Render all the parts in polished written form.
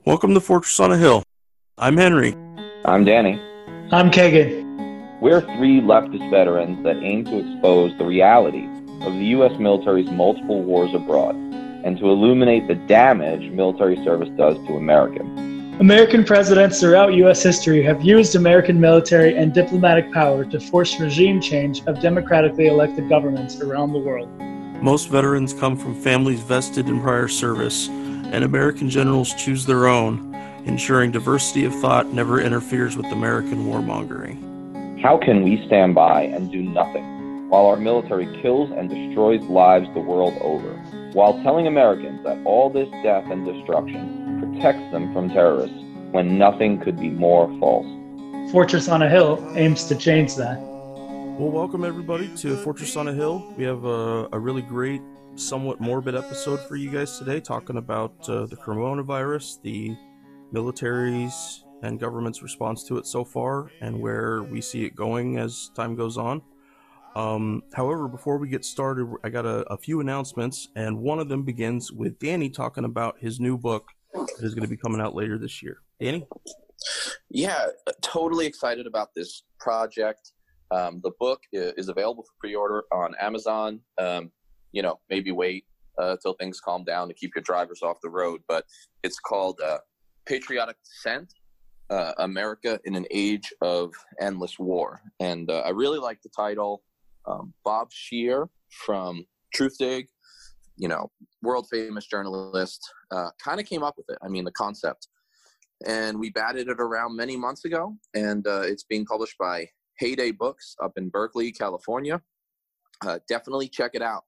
Welcome to Fortress on a Hill. I'm Henry. I'm Danny. I'm Kagan. We're three leftist veterans that aim to expose the reality of the U.S. military's multiple wars abroad and to illuminate the damage military service does to Americans. American presidents throughout U.S. history have used American military and diplomatic power to force regime change of democratically elected governments around the world. Most veterans come from families vested in prior service, and American generals choose their own, ensuring diversity of thought never interferes with American warmongering. How can we stand by and do nothing while our military kills and destroys lives the world over, while telling Americans that all this death and destruction protects them from terrorists when nothing could be more false? Fortress on a Hill aims to change that. Well, welcome everybody to Fortress on a Hill. We have a really great, somewhat morbid episode for you guys today, talking about the coronavirus, the military's and government's response to it so far, and where we see it going as time goes on. However, before we get started, I got a few announcements, and one of them begins with Danny talking about his new book that is going to be coming out later this year. Danny? Yeah, totally excited about this project. The book is available for pre-order on Amazon. Maybe wait till things calm down to keep your drivers off the road. But it's called Patriotic Descent, America in an Age of Endless War. And I really like the title. Bob Scheer from Truthdig, world famous journalist, kind of came up with it. I mean, the concept. And we batted it around many months ago. And it's being published by Heyday Books up in Berkeley, California. Definitely check it out.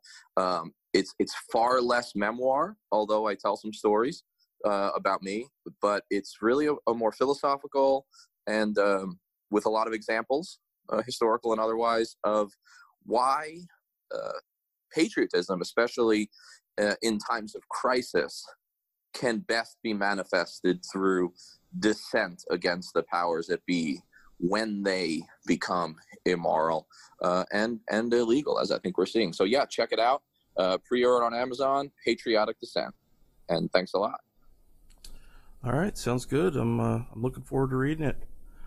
It's far less memoir, although I tell some stories about me, but it's really a more philosophical and with a lot of examples, historical and otherwise, of why patriotism, especially in times of crisis, can best be manifested through dissent against the powers that be when they become immoral and illegal, as I think we're seeing. So yeah, check it out. Pre-order on Amazon, Patriotic Descent. And thanks a lot. All right, sounds good. I'm looking forward to reading it.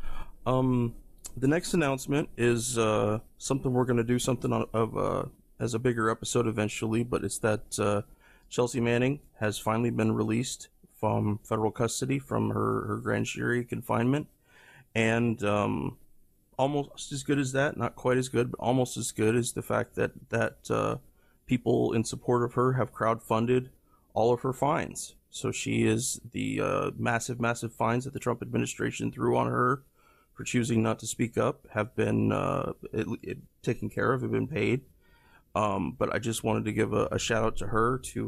The next announcement is something we're going to do something as a bigger episode eventually, but it's that Chelsea Manning has finally been released from federal custody from her grand jury confinement. And almost as good as that, not quite as good, but almost as good is the fact that people in support of her have crowdfunded all of her fines. So she is the massive fines that the Trump administration threw on her for choosing not to speak up have been taken care of, have been paid. But I just wanted to give a shout out to her, to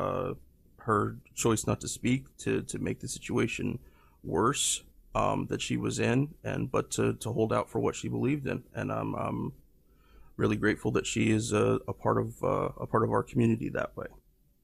her choice not to speak, to make the situation worse that she was in, but to hold out for what she believed in. And I'm really grateful that she is a part of our community that way.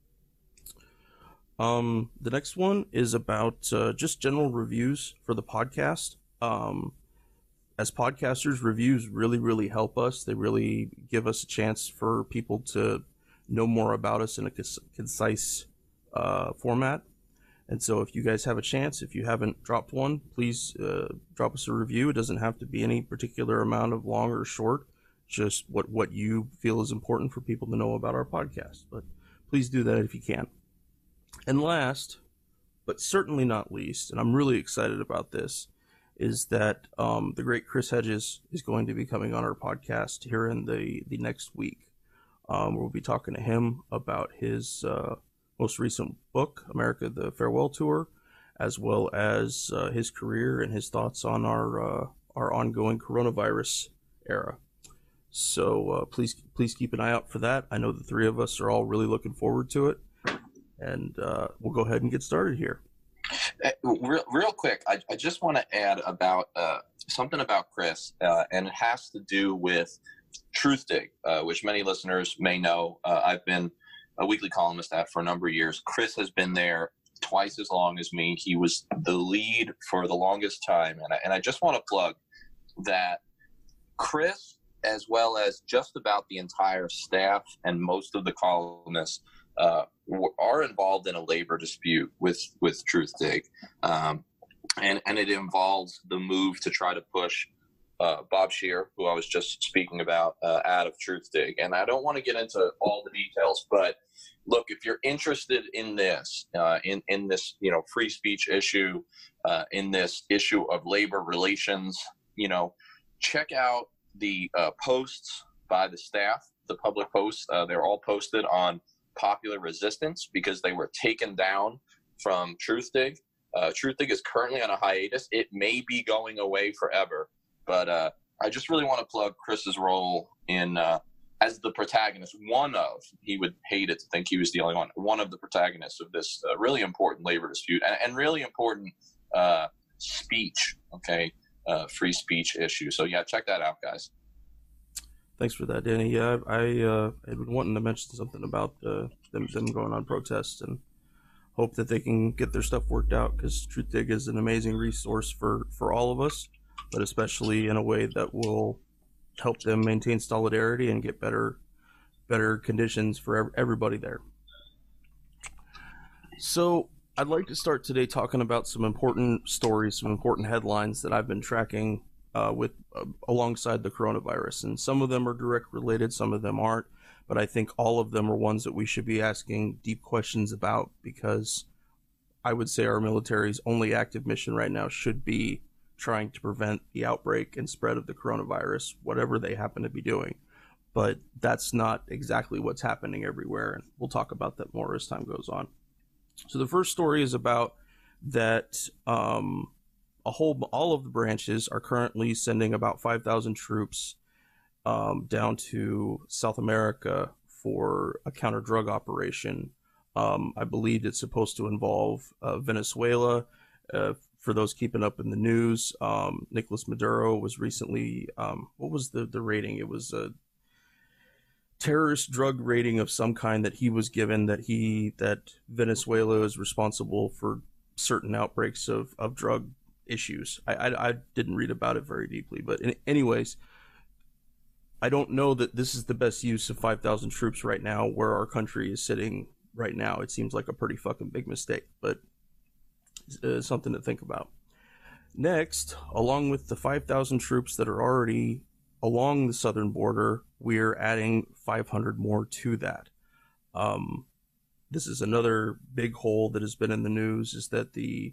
The next one is about just general reviews for the podcast. As podcasters, reviews really help us. They really give us a chance for people to know more about us in a concise format. And so if you guys have a chance, if you haven't dropped one, please drop us a review. It doesn't have to be any particular amount of long or short, just what you feel is important for people to know about our podcast. But please do that if you can. And last, but certainly not least, and I'm really excited about this, is that the great Chris Hedges is going to be coming on our podcast here in the next week. We'll be talking to him about his most recent book, America, the Farewell Tour, as well as his career and his thoughts on our ongoing coronavirus era. So please keep an eye out for that. I know the three of us are all really looking forward to it, and we'll go ahead and get started here. Real quick, I just want to add about something about Chris, and it has to do with Truthdig, which many listeners may know. I've been a weekly columnist at for a number of years. Chris has been there twice as long as me. He was the lead for the longest time. And I just want to plug that Chris, as well as just about the entire staff and most of the columnists, are involved in a labor dispute with Truthdig, and it involves the move to try to push Bob Scheer, who I was just speaking about, out of Truthdig. And I don't want to get into all the details, but look, if you're interested in this, in this, free speech issue, in this issue of labor relations, check out the posts by the staff, the public posts. They're all posted on Popular Resistance because they were taken down from Truthdig. Truthdig is currently on a hiatus. It may be going away forever. But I just really want to plug Chris's role in as the protagonist. He would hate it to think he was the only one of the protagonists of this really important labor dispute and really important speech, free speech issue. So, yeah, check that out, guys. Thanks for that, Danny. Yeah, I had been wanting to mention something about them going on protests and hope that they can get their stuff worked out, because Truthdig is an amazing resource for all of us, but especially in a way that will help them maintain solidarity and get better conditions for everybody there. So I'd like to start today talking about some important stories, some important headlines that I've been tracking alongside the coronavirus. And some of them are direct related, some of them aren't, but I think all of them are ones that we should be asking deep questions about, because I would say our military's only active mission right now should be trying to prevent the outbreak and spread of the coronavirus, whatever they happen to be doing. But that's not exactly what's happening everywhere, and we'll talk about that more as time goes on. So the first story is about that all of the branches are currently sending about 5,000 troops down to South America for a counter-drug operation. I believe it's supposed to involve Venezuela. For those keeping up in the news, Nicolas Maduro was recently, what was the rating? It was a terrorist drug rating of some kind that he was given, that Venezuela is responsible for certain outbreaks of drug issues. I didn't read about it very deeply, but anyways, I don't know that this is the best use of 5,000 troops right now where our country is sitting right now. It seems like a pretty fucking big mistake, but something to think about. Next, along with the 5,000 troops that are already along the southern border, we're adding 500 more to that. This is another big hole that has been in the news, is that the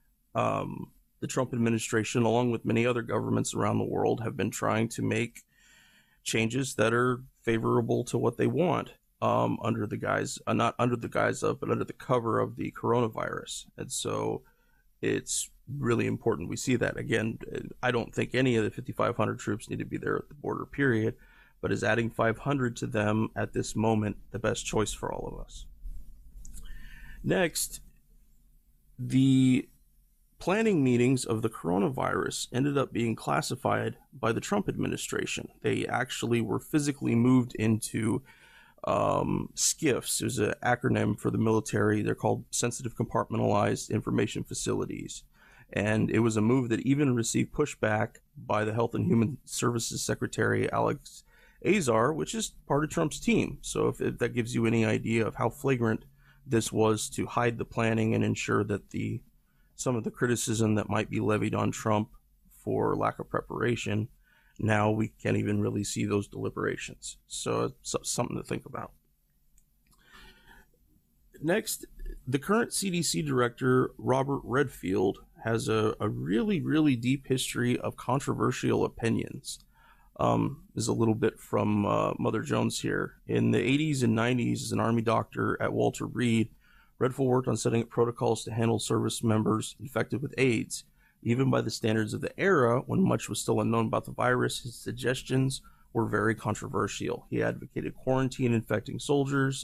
Trump administration, along with many other governments around the world, have been trying to make changes that are favorable to what they want, under the guise, not under the guise of, but under the cover of the coronavirus. And so it's really important we see that. Again, I don't think any of the 5,500 troops need to be there at the border, period, but is adding 500 to them at this moment the best choice for all of us? Next, the planning meetings of the coronavirus ended up being classified by the Trump administration. They actually were physically moved into SCIFs. There's an acronym for the military. They're called Sensitive Compartmentalized Information Facilities. And it was a move that even received pushback by the Health and Human Services Secretary, Alex Azar, which is part of Trump's team. So if that gives you any idea of how flagrant this was to hide the planning and ensure that some of the criticism that might be levied on Trump for lack of preparation, now we can't even really see those deliberations. So it's something to think about. Next, the current CDC director, Robert Redfield, has a really, really deep history of controversial opinions. Is a little bit from Mother Jones here. In the 80s and 90s, as an Army doctor at Walter Reed, Redfield worked on setting up protocols to handle service members infected with AIDS. Even by the standards of the era, when much was still unknown about the virus, his suggestions were very controversial. He advocated quarantine infected soldiers,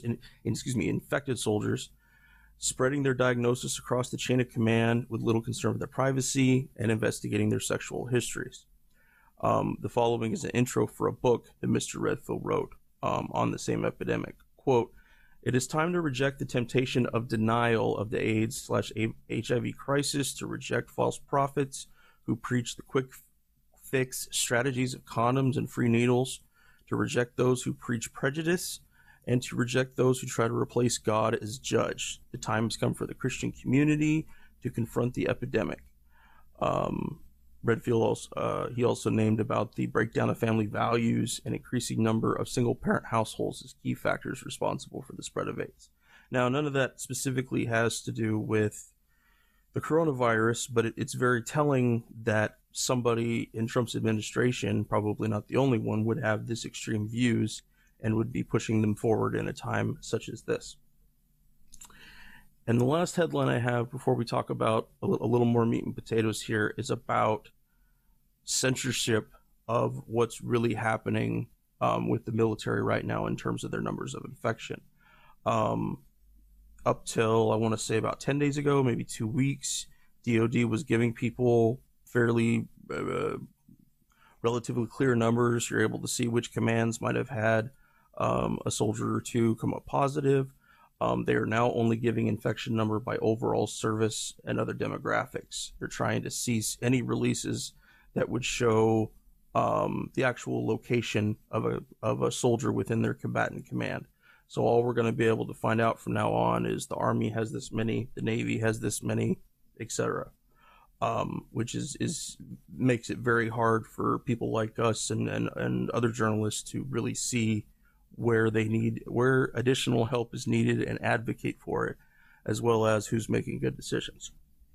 spreading their diagnosis across the chain of command with little concern for their privacy, and investigating their sexual histories. The following is an intro for a book that Mr. Redfield wrote on the same epidemic. Quote, "It is time to reject the temptation of denial of the AIDS/HIV crisis, to reject false prophets who preach the quick fix strategies of condoms and free needles, to reject those who preach prejudice, and to reject those who try to replace God as judge. The time has come for the Christian community to confront the epidemic. Redfield also named about the breakdown of family values and increasing number of single-parent households as key factors responsible for the spread of AIDS. Now, none of that specifically has to do with the coronavirus, but it's very telling that somebody in Trump's administration, probably not the only one, would have this extreme views and would be pushing them forward in a time such as this. And the last headline I have before we talk about a little more meat and potatoes here is about censorship of what's really happening with the military right now in terms of their numbers of infection. Up till, I want to say, about 10 days ago, maybe 2 weeks, DOD was giving people fairly relatively clear numbers. You're able to see which commands might have had a soldier or two come up positive. They are now only giving infection number by overall service and other demographics. They're trying to cease any releases that would show the actual location of a soldier within their combatant command. So all we're going to be able to find out from now on is the Army has this many, the Navy has this many, etc. Which makes it very hard for people like us and other journalists to really see where additional help is needed and advocate for it, as well as who's making good decisions.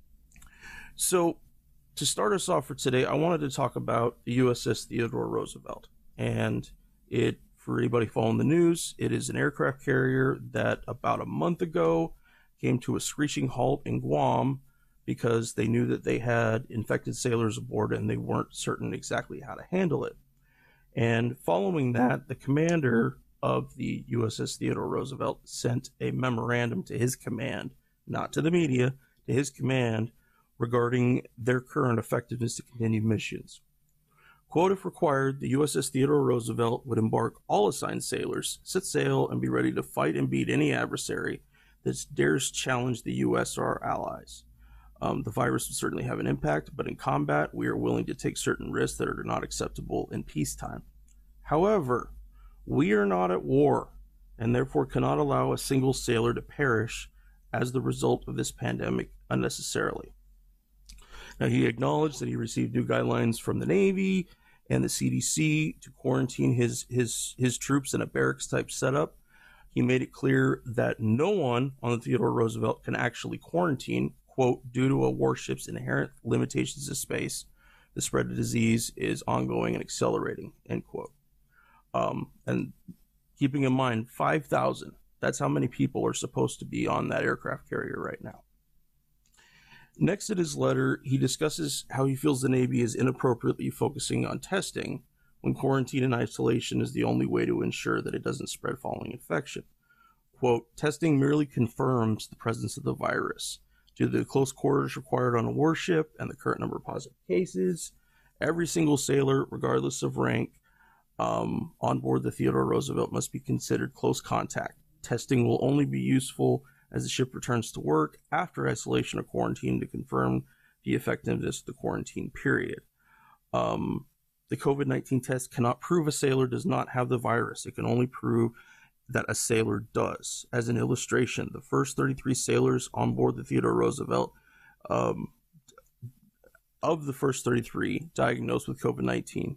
So to start us off for today, I wanted to talk about the USS Theodore Roosevelt. And for anybody following the news, it is an aircraft carrier that about a month ago came to a screeching halt in Guam because they knew that they had infected sailors aboard and they weren't certain exactly how to handle it. And following that, the commander of the USS Theodore Roosevelt sent a memorandum to his command, not to the media, to his command, regarding their current effectiveness to continue missions. Quote, if required, the USS Theodore Roosevelt would embark all assigned sailors, set sail, and be ready to fight and beat any adversary that dares challenge the U.S. or our allies. The virus would certainly have an impact, but in combat, we are willing to take certain risks that are not acceptable in peacetime. However, we are not at war, and therefore cannot allow a single sailor to perish as the result of this pandemic unnecessarily. Now, he acknowledged that he received new guidelines from the Navy and the CDC to quarantine his troops in a barracks-type setup. He made it clear that no one on the Theodore Roosevelt can actually quarantine, quote, due to a warship's inherent limitations of space. The spread of disease is ongoing and accelerating, end quote. And keeping in mind, 5,000, that's how many people are supposed to be on that aircraft carrier right now. Next in his letter, he discusses how he feels the Navy is inappropriately focusing on testing when quarantine and isolation is the only way to ensure that it doesn't spread following infection. Quote, testing merely confirms the presence of the virus. Due to the close quarters required on a warship and the current number of positive cases, every single sailor, regardless of rank, on board the Theodore Roosevelt must be considered close contact. Testing will only be useful as the ship returns to work after isolation or quarantine to confirm the effectiveness of the quarantine period. The COVID-19 test cannot prove a sailor does not have the virus. It can only prove that a sailor does. As an illustration, the first 33 sailors on board the Theodore Roosevelt, of the first 33 diagnosed with COVID-19,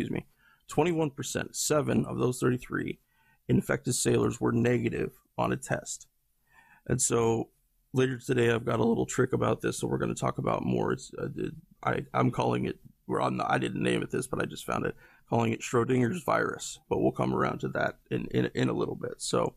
21%, 7 of those 33 infected sailors were negative on a test. And so later today, I've got a little trick about this, so we're going to talk about more. I'm calling it, I didn't name it this, but I just found it, calling it Schrodinger's virus. But we'll come around to that in a little bit. So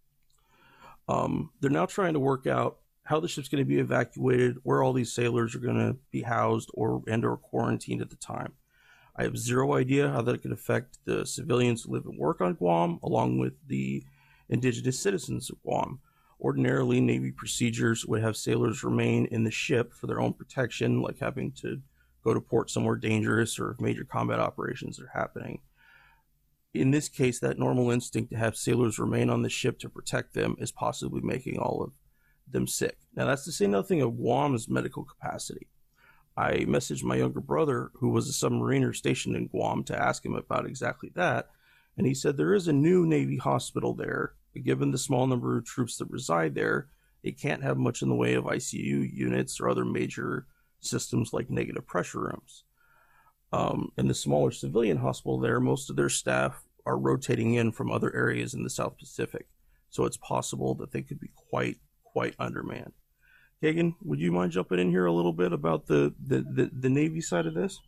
they're now trying to work out how the ship's going to be evacuated, where all these sailors are going to be housed or quarantined at the time. I have zero idea how that could affect the civilians who live and work on Guam, along with the indigenous citizens of Guam. Ordinarily, Navy procedures would have sailors remain in the ship for their own protection, like having to go to port somewhere dangerous or if major combat operations are happening. In this case, that normal instinct to have sailors remain on the ship to protect them is possibly making all of them sick. Now, that's to say nothing of Guam's medical capacity. I messaged my younger brother, who was a submariner stationed in Guam, to ask him about exactly that, And he said there is a new Navy hospital there. Given the small number of troops that reside there, it can't have much in the way of ICU units or other major systems like negative pressure rooms. In the smaller civilian hospital there, most of their staff are rotating in from other areas in the South Pacific. So it's possible that they could be quite undermanned. Kagan, would you mind jumping in here a little bit about the Navy side of this?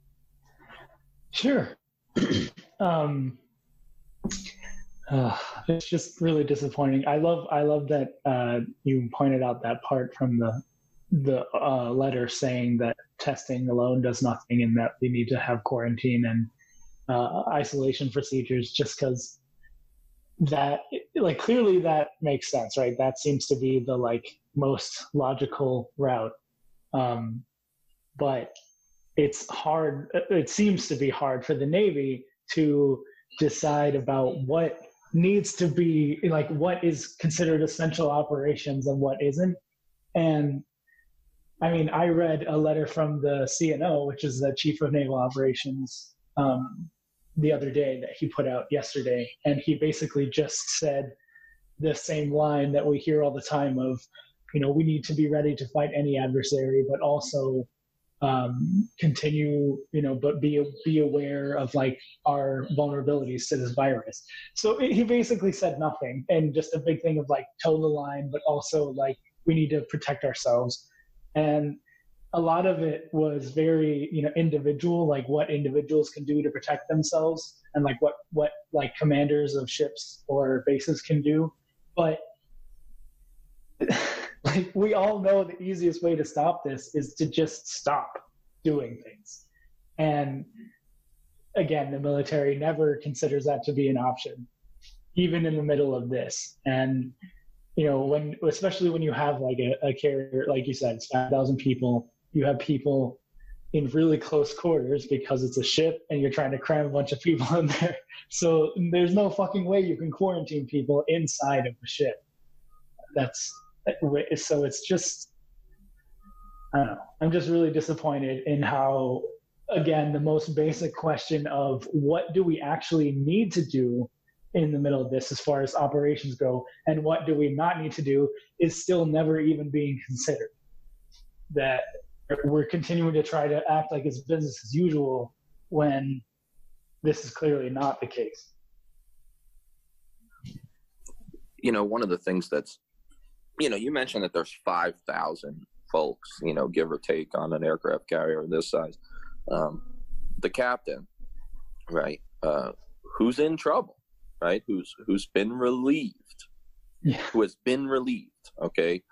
Sure. It's just really disappointing. I love that you pointed out that part from the letter saying that testing alone does nothing and that we need to have quarantine and isolation procedures, just because that, like, clearly that makes sense, right? That seems to be the most logical route. But it's hard. It seems to be hard for the Navy to decide about what needs to be, what is considered essential operations and what isn't. And I mean, I read a letter from the CNO, which is the Chief of Naval Operations, the other day that he put out yesterday. And he basically just said the same line that we hear all the time of, we need to be ready to fight any adversary, but also continue, but be aware of our vulnerabilities to this virus. So he basically said nothing, and just a big thing of toe the line, but also we need to protect ourselves. And a lot of it was very, individual, what individuals can do to protect themselves, and what commanders of ships or bases can do. But we all know the easiest way to stop this is to just stop doing things. And again, the military never considers that to be an option, even in the middle of this. And, especially when you have a carrier, like you said, it's 5,000 people, you have people in really close quarters because it's a ship and you're trying to cram a bunch of people in there. So there's no fucking way you can quarantine people inside of the ship. So it's just, I don't know. I'm just really disappointed in how, again, the most basic question of what do we actually need to do in the middle of this as far as operations go, and what do we not need to do, is still never even being considered. That we're continuing to try to act like it's business as usual when this is clearly not the case. One of the things that's, you mentioned that there's 5,000 folks, give or take, on an aircraft carrier this size. The captain, right, who's in trouble, right, who's been relieved, who has been relieved, okay,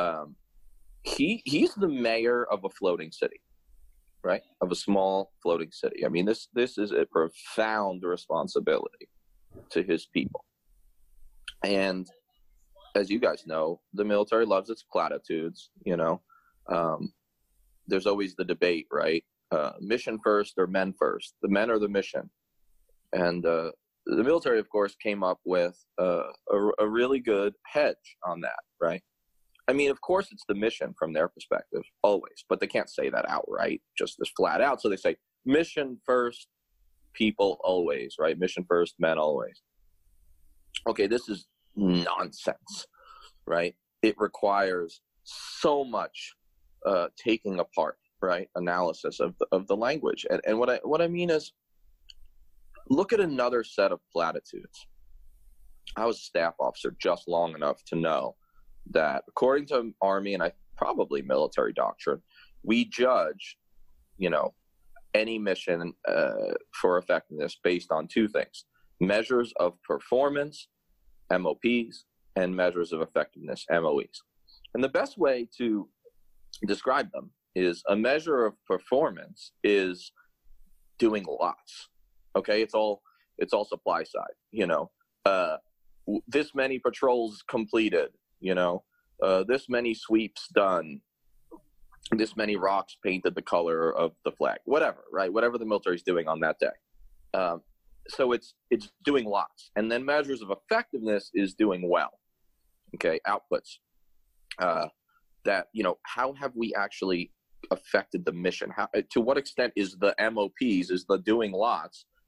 he's the mayor of a floating city, right, of a small floating city. I mean, this is a profound responsibility to his people. And as you guys know, the military loves its platitudes. There's always the debate, right? Mission first or men first, the men or the mission. And the military, of course, came up with a really good hedge on that, right? I mean, of course, it's the mission from their perspective, always, but they can't say that outright, just as flat out. So they say, mission first, people always, right? Mission first, men always. Okay, this is nonsense, right? It requires so much taking apart, right, analysis of the language. And what I mean is, look at another set of platitudes. I was a staff officer just long enough to know that, according to Army and probably military doctrine, we judge, any mission for effectiveness based on two things: measures of performance, MOPs, and measures of effectiveness, MOEs. And the best way to describe them is, a measure of performance is doing lots. Okay, it's all supply side. This many patrols completed. This many sweeps done. This many rocks painted the color of the flag. Whatever, right? Whatever the military is doing on that day. So it's doing lots. And then measures of effectiveness is doing well. Okay, outputs. That, how have we actually affected the mission? To what extent is the MOPs, is the doing lots,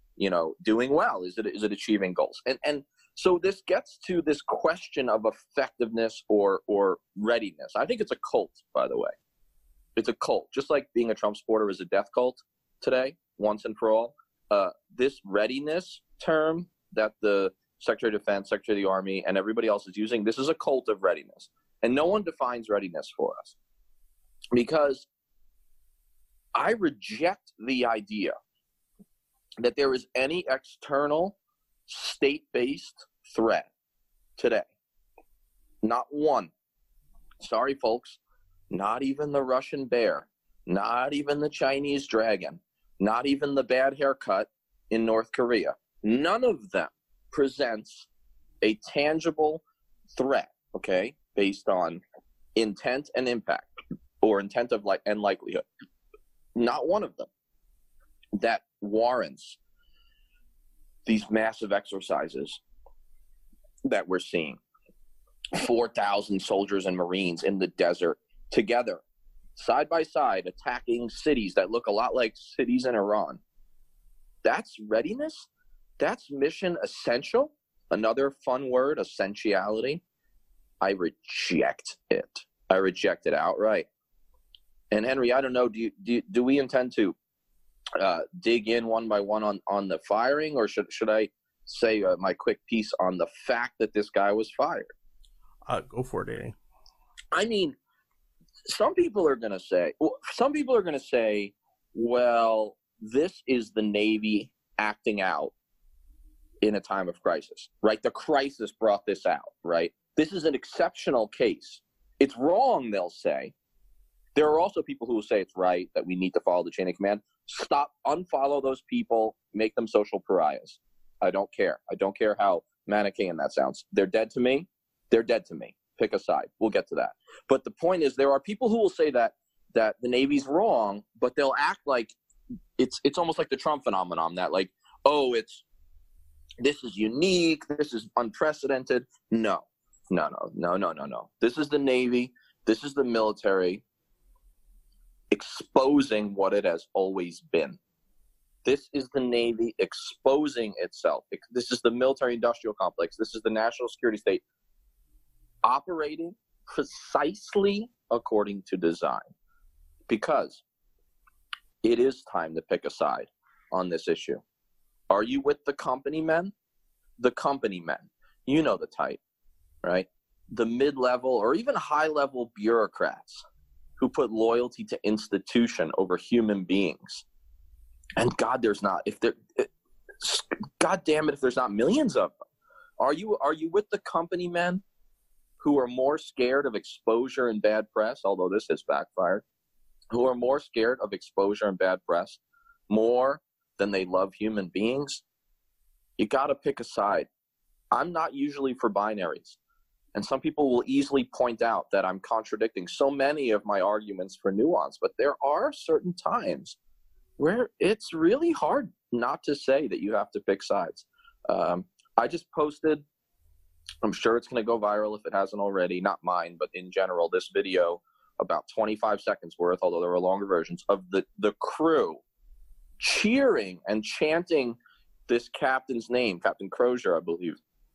doing well? Is it achieving goals? And so this gets to this question of effectiveness or readiness. I think it's a cult, by the way. It's a cult, just like being a Trump supporter is a death cult today, once and for all. This readiness term that the Secretary of Defense, Secretary of the Army, and everybody else is using, this is a cult of readiness. And no one defines readiness for us, because I reject the idea that there is any external state-based threat today. Not one. Sorry, folks. Not even the Russian bear. Not even the Chinese dragon. Not even the bad haircut in North Korea. None of them presents a tangible threat, okay, based on intent and impact, or intent of and likelihood. Not one of them that warrants these massive exercises that we're seeing. 4,000 soldiers and Marines in the desert together, side by side, attacking cities that look a lot like cities in Iran. That's readiness? That's mission essential? Another fun word, essentiality. I reject it. I reject it outright. And Henry, I don't know, do we intend to dig in one by one on the firing, or should I say my quick piece on the fact that this guy was fired? Go for it, Danny. I mean, some people are going to say, well, this is the Navy acting out in a time of crisis, right? The crisis brought this out, right? This is an exceptional case. It's wrong, they'll say. There are also people who will say it's right, that we need to follow the chain of command. Stop, unfollow those people, make them social pariahs. I don't care. I don't care how Manichaean that sounds. They're dead to me. They're dead to me. Pick a side. We'll get to that. But the point is, there are people who will say that the Navy's wrong, but they'll act like it's almost like the Trump phenomenon, that like, oh, this is unique, this is unprecedented. No. This is the Navy. This is the military exposing what it has always been. This is the Navy exposing itself. This is the military-industrial complex. This is the national security state operating precisely according to design, because it is time to pick a side on this issue. Are you with the company men? The company men. You know the type, right? The mid-level or even high-level bureaucrats who put loyalty to institution over human beings. And God, God damn it, if there's not millions of them. Are you with the company men who are more scared of exposure and bad press, although this has backfired, who are more scared of exposure and bad press more than they love human beings? You got to pick a side. I'm not usually for binaries. And some people will easily point out that I'm contradicting so many of my arguments for nuance, but there are certain times where it's really hard not to say that you have to pick sides. I just posted, I'm sure it's going to go viral if it hasn't already, not mine, but in general, this video, about 25 seconds worth, although there were longer versions, of the crew cheering and chanting this captain's name, Captain Crozier, I believe,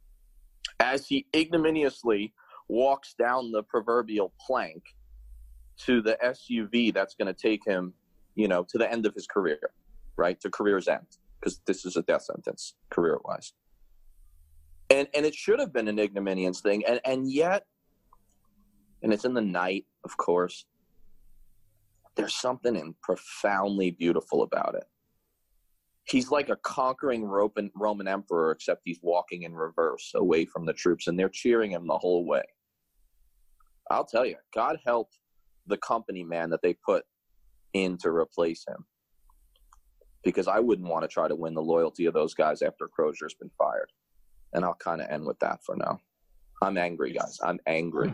as he ignominiously walks down the proverbial plank to the SUV that's going to take him, to the end of his career, right? To career's end, because this is a death sentence, career-wise. And it should have been an ignominious thing, and yet, and it's in the night, of course, there's something profoundly beautiful about it. He's like a conquering Roman emperor, except he's walking in reverse away from the troops, and they're cheering him the whole way. I'll tell you, God help the company man that they put in to replace him, because I wouldn't want to try to win the loyalty of those guys after Crozier's been fired. And I'll kind of end with that for now. I'm angry, guys. I'm angry.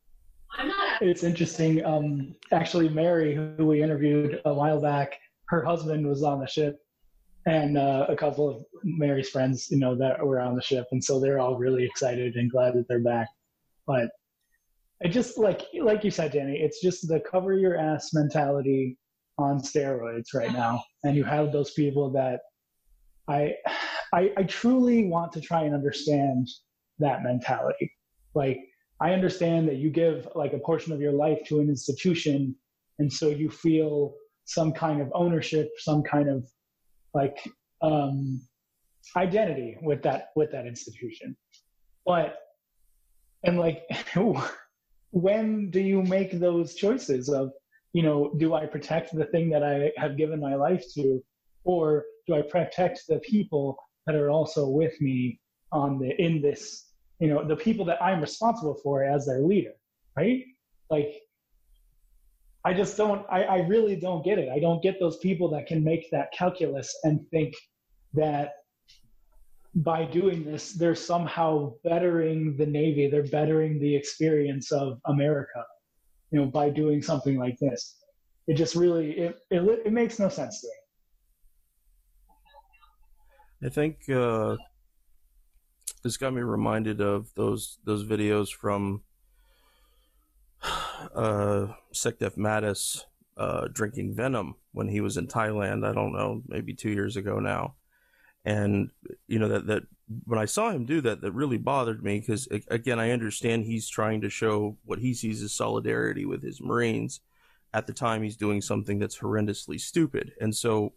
It's interesting. Actually, Mary, who we interviewed a while back, her husband was on the ship, and a couple of Mary's friends, that were on the ship. And so they're all really excited and glad that they're back. But it just, like you said, Danny, it's just the cover your ass mentality on steroids right now. And you have those people that I truly want to try and understand that mentality. Like, I understand that you give like a portion of your life to an institution, and so you feel some kind of ownership, some kind of like identity with that institution. But and like, when do you make those choices of, do I protect the thing that I have given my life to, or do I protect the people that are also with me in this, the people that I'm responsible for as their leader, right? Like, I really don't get it. I don't get those people that can make that calculus and think that by doing this, they're somehow bettering the Navy, they're bettering the experience of America, by doing something like this. It just really, it makes no sense to me. I think this got me reminded of those videos from Sekdef Mattis drinking venom when he was in Thailand. I don't know, maybe 2 years ago now. And that when I saw him do that, that really bothered me, because again, I understand he's trying to show what he sees as solidarity with his Marines. At the time, he's doing something that's horrendously stupid, and so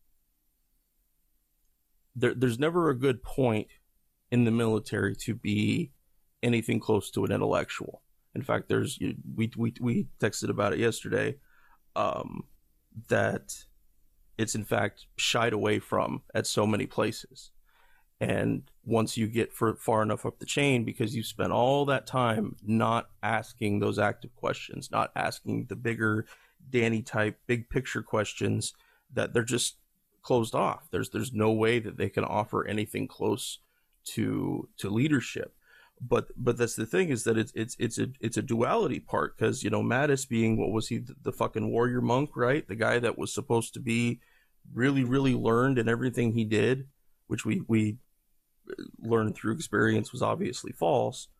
there's never a good point in the military to be anything close to an intellectual. In fact, we texted about it yesterday, that it's in fact shied away from at so many places. And once you get far enough up the chain, because you've spent all that time not asking those active questions, not asking the bigger Danny type big picture questions, that they're just closed off. There's no way that they can offer anything close to leadership. But that's the thing, is that it's a duality part, because Mattis being, what was he, the fucking warrior monk, right? The guy that was supposed to be really, really learned in everything he did, which we learned through experience was obviously false.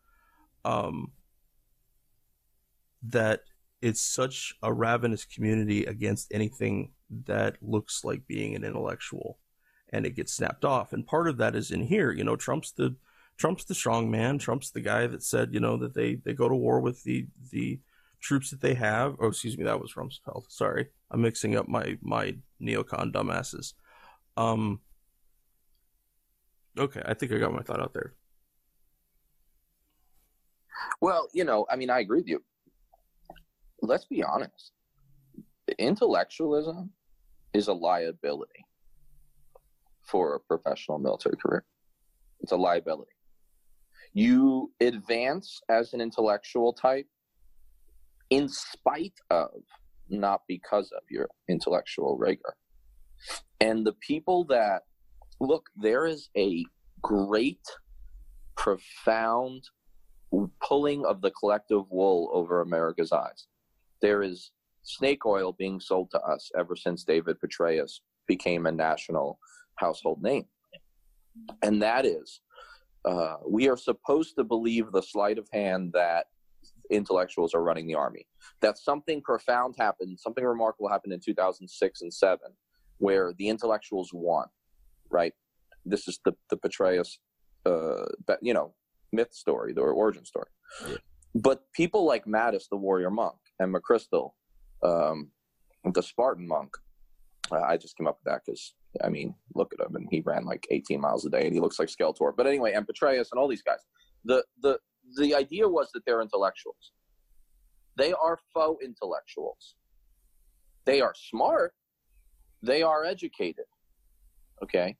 That it's such a ravenous community against anything that looks like being an intellectual, and it gets snapped off. And part of that is in here. Trump's the strong man. Trump's the guy that said, that they go to war with the troops that they have. Oh, excuse me, that was Rumsfeld. Sorry, I'm mixing up my neocon dumbasses. Okay, I think I got my thought out there. Well, I agree with you. Let's be honest. Intellectualism is a liability for a professional military career. It's a liability. You advance as an intellectual type in spite of, not because of, your intellectual rigor. And the people that, look, there is a great, profound pulling of the collective wool over America's eyes. There is snake oil being sold to us ever since David Petraeus became a national household name. And that is, we are supposed to believe the sleight of hand that intellectuals are running the army. That something profound happened, something remarkable happened in 2006 and 2007, where the intellectuals won, right? This is the Petraeus, myth story, the origin story. Yeah. But people like Mattis, the warrior monk, and McChrystal, the Spartan monk, I just came up with that because, look at him, and he ran like 18 miles a day, and he looks like Skeletor. But anyway, and Petraeus and all these guys, the idea was that they're intellectuals. They are faux intellectuals. They are smart. They are educated. Okay?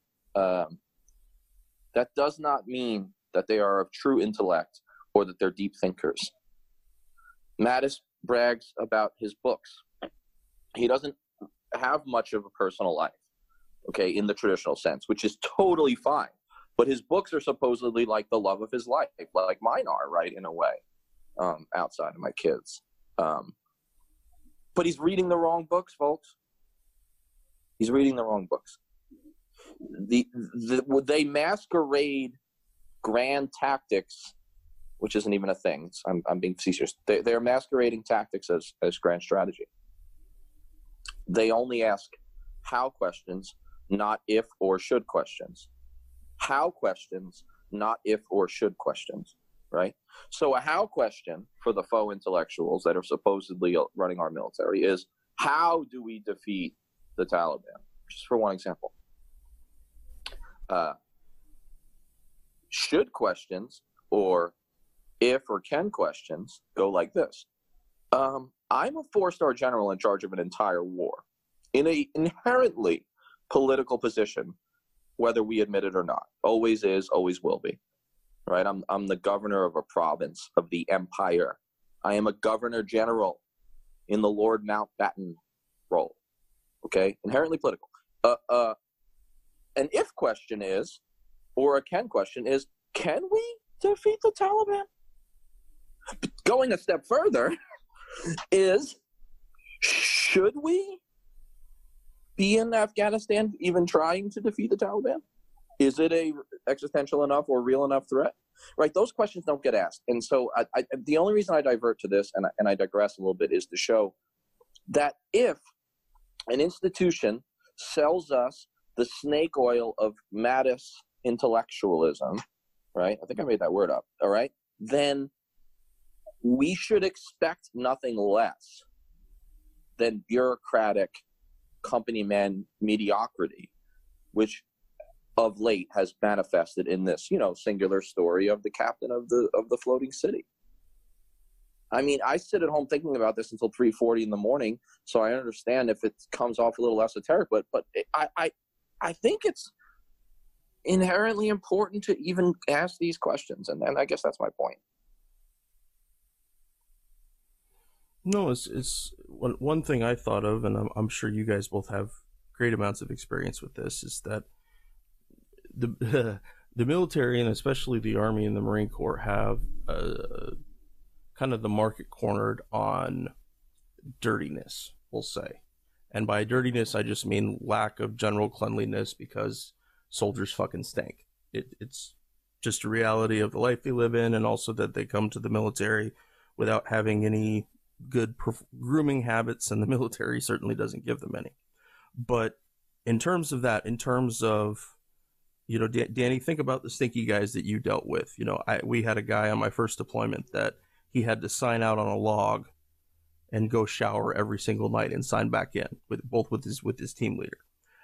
That does not mean that they are of true intellect or that they're deep thinkers. Mattis brags about his books. He doesn't have much of a personal life, okay, in the traditional sense, which is totally fine. But his books are supposedly like the love of his life, like mine are, right, in a way, outside of my kids. But he's reading the wrong books, folks. He's reading the wrong books. They masquerade grand tactics, which isn't even a thing. I'm being facetious. They're masquerading tactics as grand strategy. They only ask how questions not if or should questions. How questions, not if or should questions, right? So a how question for the faux intellectuals that are supposedly running our military is, how do we defeat the Taliban? Just for one example. Should questions or if or can questions go like this. I'm a 4-star general in charge of an entire war in a inherently political position, whether we admit it or not. Always is, always will be. Right? I'm the governor of a province of the empire. I am a governor general in the Lord Mountbatten role. Okay? Inherently political. An if question is, or a can question is, can we defeat the Taliban? Going a step further is, should we be in Afghanistan even trying to defeat the Taliban? Is it a existential enough or real enough threat? Right? Those questions don't get asked. And so the only reason I divert to this, and I digress a little bit, is to show that if an institution sells us the snake oil of Mattis intellectualism, right? I think I made that word up, all right? Then we should expect nothing less than bureaucratic company man mediocrity, which of late has manifested in this, singular story of the captain of the floating city. I mean, I sit at home thinking about this until 3:40 in the morning, so I understand if it comes off a little esoteric, but I think it's inherently important to even ask these questions, and I guess that's my point. No, it's one thing I thought of, and I'm sure you guys both have great amounts of experience with this, is that the military, and especially the Army and the Marine Corps, have kind of the market cornered on dirtiness, we'll say. And by dirtiness, I just mean lack of general cleanliness, because soldiers fucking stink. It's just a reality of the life they live in, and also that they come to the military without having any good grooming habits, and the military certainly doesn't give them any. But in terms of that, in terms of, Danny, think about the stinky guys that you dealt with. We had a guy on my first deployment that he had to sign out on a log and go shower every single night and sign back in with his team leader.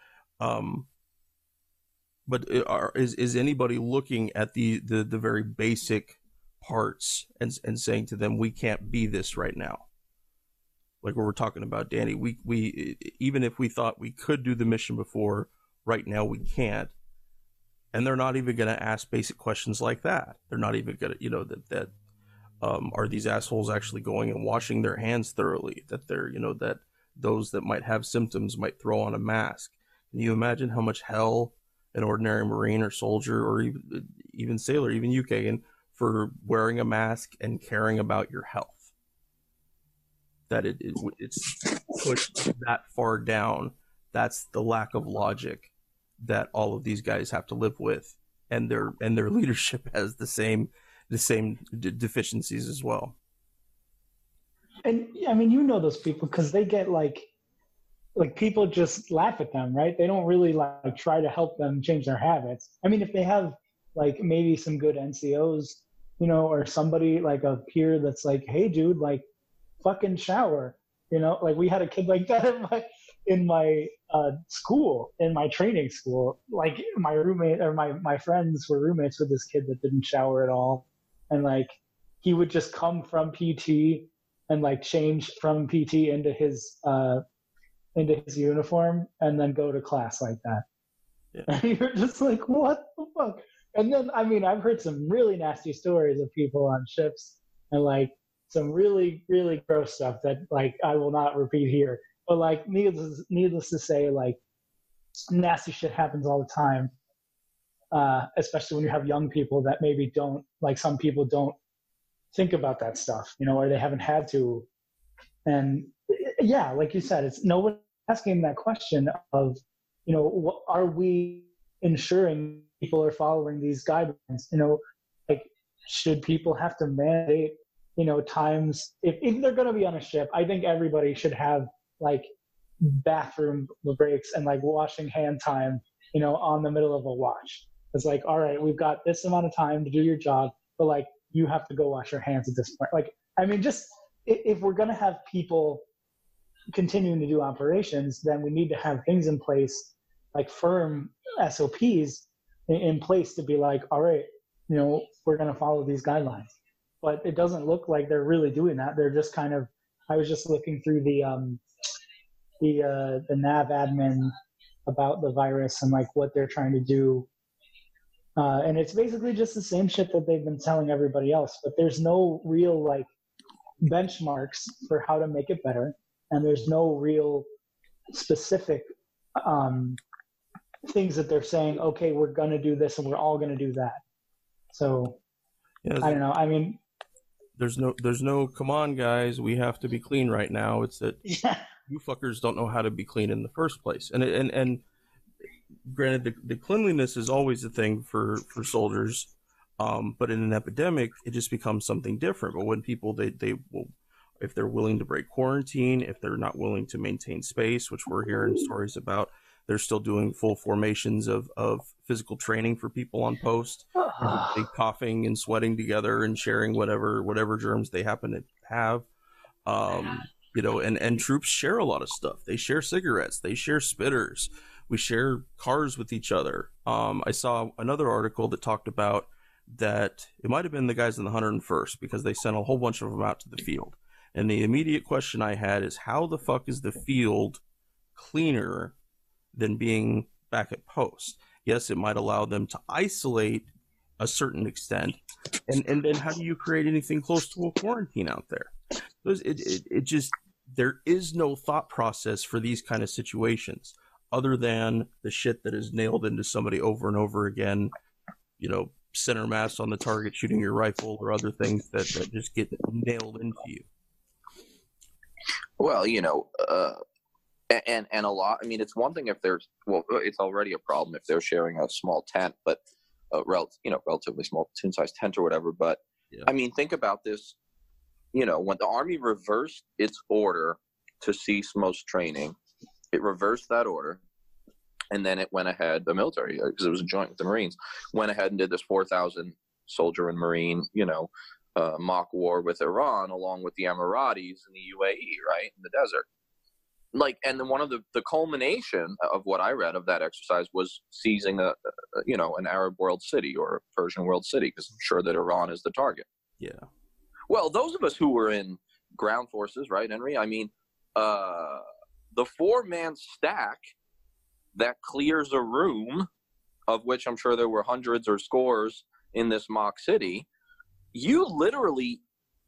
But is anybody looking at the very basic parts and saying to them, we can't be this right now? Like what we're talking about, Danny, we even if we thought we could do the mission before, right now we can't. And they're not even going to ask basic questions like that. They're not even going to, are these assholes actually going and washing their hands thoroughly? That they're, that those that might have symptoms might throw on a mask. Can you imagine how much hell an ordinary Marine or soldier, or even sailor, even you, Kagan, for wearing a mask and caring about your health? That it's pushed that far down. That's the lack of logic that all of these guys have to live with, and their leadership has the same deficiencies as well. And I mean, those people, because they get like people just laugh at them, right? They don't really like try to help them change their habits. I mean, if they have like maybe some good NCOs, or somebody like a peer that's like, hey dude, like fucking shower, like we had a kid like that in my school, in my training school. Like my roommate or my friends were roommates with this kid that didn't shower at all. And like, he would just come from PT and like change from PT into his uniform and then go to class like that. Yeah. And you're just like, what the fuck? And then, I mean, I've heard some really nasty stories of people on ships and like some really, really gross stuff that like I will not repeat here. But like, needless to say, like nasty shit happens all the time, especially when you have young people that maybe don't, like some people don't think about that stuff, or they haven't had to. And yeah, like you said, it's no one asking that question of, what are we ensuring people are following these guidelines? Like, should people have to mandate, times if they're going to be on a ship? I think everybody should have like bathroom breaks and like washing hand time, on the middle of a wash. It's like, all right, we've got this amount of time to do your job, but like you have to go wash your hands at this point. Like, I mean, just if we're going to have people continuing to do operations, then we need to have things in place, like firm SOPs in place to be like, all right, we're going to follow these guidelines. But it doesn't look like they're really doing that. They're just kind of, I was just looking through the nav admin about the virus and like what they're trying to do. And it's basically just the same shit that they've been telling everybody else, but there's no real like benchmarks for how to make it better. And there's no real specific things that they're saying, okay, we're going to do this and we're all going to do that. So yeah, I don't know. I mean, there's no, come on guys, we have to be clean right now. It's that you fuckers don't know how to be clean in the first place. And granted, the cleanliness is always a thing for soldiers. But in an epidemic, it just becomes something different. But when people, they will, if they're willing to break quarantine, if they're not willing to maintain space, which we're hearing stories about, they're still doing full formations of physical training for people on post, they coughing and sweating together and sharing whatever germs they happen to have. And troops share a lot of stuff. They share cigarettes, they share spitters, we share cars with each other. I saw another article that talked about that it might have been the guys in the 101st, because they sent a whole bunch of them out to the field. And the immediate question I had is, how the fuck is the field cleaner than being back at post? Yes, it might allow them to isolate a certain extent. And then how do you create anything close to a quarantine out there? It just, there is no thought process for these kind of situations other than the shit that is nailed into somebody over and over again, center mass on the target, shooting your rifle, or other things that just get nailed into you. Well, and a lot, I mean, it's one thing if there's, it's already a problem if they're sharing a small tent, but relatively small, tin-sized tent or whatever. But yeah. I mean, think about this, when the Army reversed its order to cease most training, it reversed that order. And then it went ahead, the military, because it was a joint with the Marines, went ahead and did this 4,000 soldier and Marine, mock war with Iran, along with the Emiratis and the UAE, right, in the desert. Like, and then one of the culmination of what I read of that exercise was seizing an Arab world city or a Persian world city, because I'm sure that Iran is the target. Yeah. Well, those of us who were in ground forces, right, Henry? I mean, the 4-man stack that clears a room, of which I'm sure there were hundreds or scores in this mock city, you literally,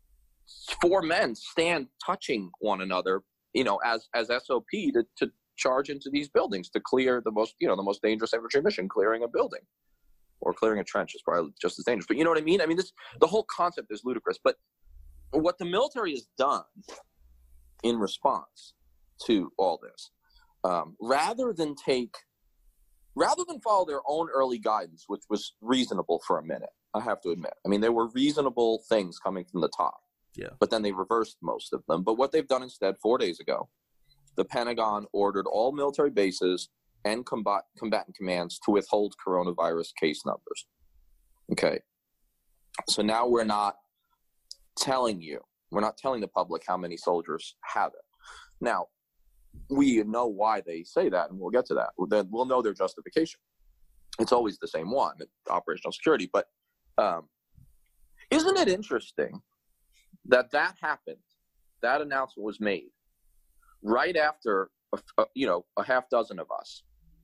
4 men stand touching one another, as SOP to charge into these buildings to clear the most dangerous infantry mission, clearing a building. Or clearing a trench is probably just as dangerous. But you know what I mean? I mean, the whole concept is ludicrous. But what the military has done in response to all this, rather than follow their own early guidance, which was reasonable for a minute, I have to admit. I mean, there were reasonable things coming from the top. Yeah. But then they reversed most of them. But what they've done instead, 4 days ago, the Pentagon ordered all military bases and combatant commands to withhold coronavirus case numbers. Okay. So now we're not telling the public how many soldiers have it. Now, we know why they say that, and we'll get to that. Then we'll know their justification. It's always the same one, operational security. But isn't it interesting that happened, that announcement was made right after a half dozen of us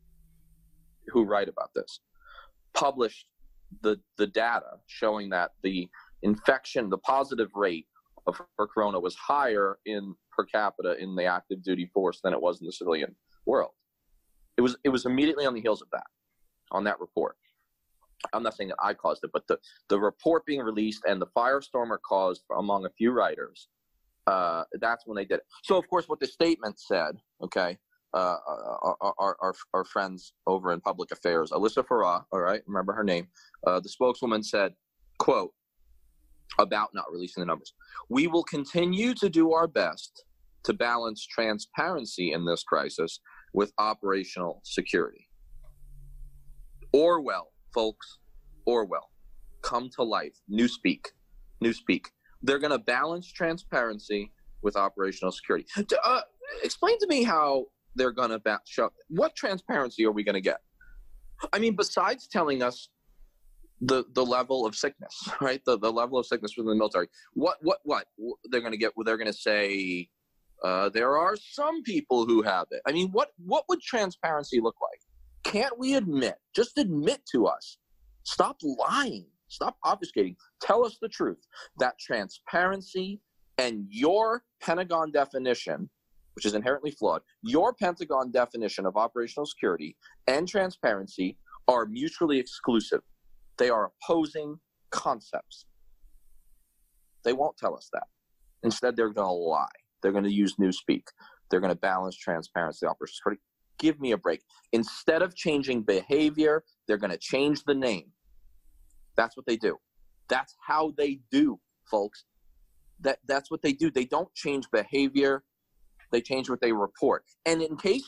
who write about this published the data showing that the infection, the positive rate for corona was higher in per capita in the active duty force than it was in the civilian world. It was immediately on the heels of that, on that report. I'm not saying that I caused it, but the report being released and the firestorm it caused among a few writers, that's when they did it. So, of course, what the statement said, okay, our friends over in public affairs, Alyssa Farah, all right, remember her name, the spokeswoman said, quote, about not releasing the numbers, "We will continue to do our best to balance transparency in this crisis with operational security. Orwell, folks, Orwell, come to life. Newspeak. They're going to balance transparency with operational security. Explain to me how they're going to what transparency are we going to get? I mean, besides telling us the level of sickness, right? The level of sickness within the military. What they're going to get? They're going to say there are some people who have it. I mean, what would transparency look like? Can't we just admit to us? Stop lying. Stop obfuscating. Tell us the truth. That transparency and your Pentagon definition, which is inherently flawed, your Pentagon definition of operational security and transparency are mutually exclusive. They are opposing concepts. They won't tell us that. Instead, they're going to lie. They're going to use newspeak. They're going to balance transparency, operational security. Give me a break. Instead of changing behavior, they're going to change the name. That's what they do. That's how they do, folks. That's what they do. They don't change behavior. They change what they report. And in case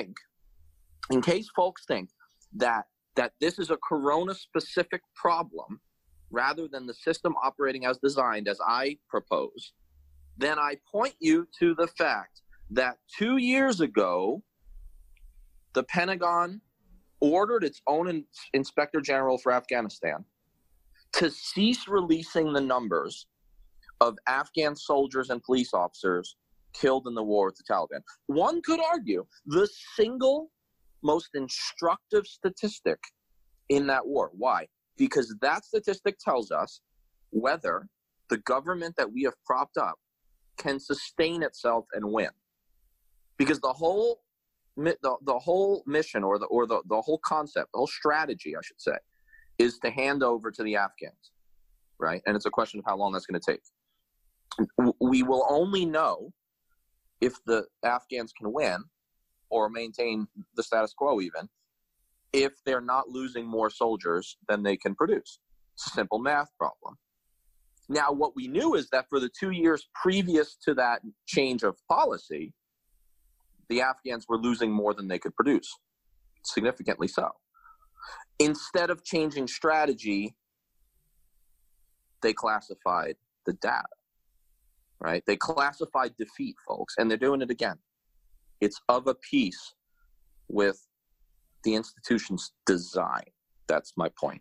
folks think that this is a corona-specific problem, rather than the system operating as designed, as I propose, then I point you to the fact that 2 years ago, the Pentagon ordered its own Inspector General for Afghanistan to cease releasing the numbers of Afghan soldiers and police officers killed in the war with the Taliban. One could argue the single most instructive statistic in that war. Why? Because that statistic tells us whether the government that we have propped up can sustain itself and win. Because the whole mission or the whole concept, the whole strategy, I should say, is to hand over to the Afghans, right? And it's a question of how long that's going to take. We will only know if the Afghans can win or maintain the status quo even if they're not losing more soldiers than they can produce. It's a simple math problem. Now, what we knew is that for the 2 years previous to that change of policy, the Afghans were losing more than they could produce, significantly so. Instead of changing strategy, they classified the data, right? They classified defeat, folks, and they're doing it again. It's of a piece with the institution's design. That's my point.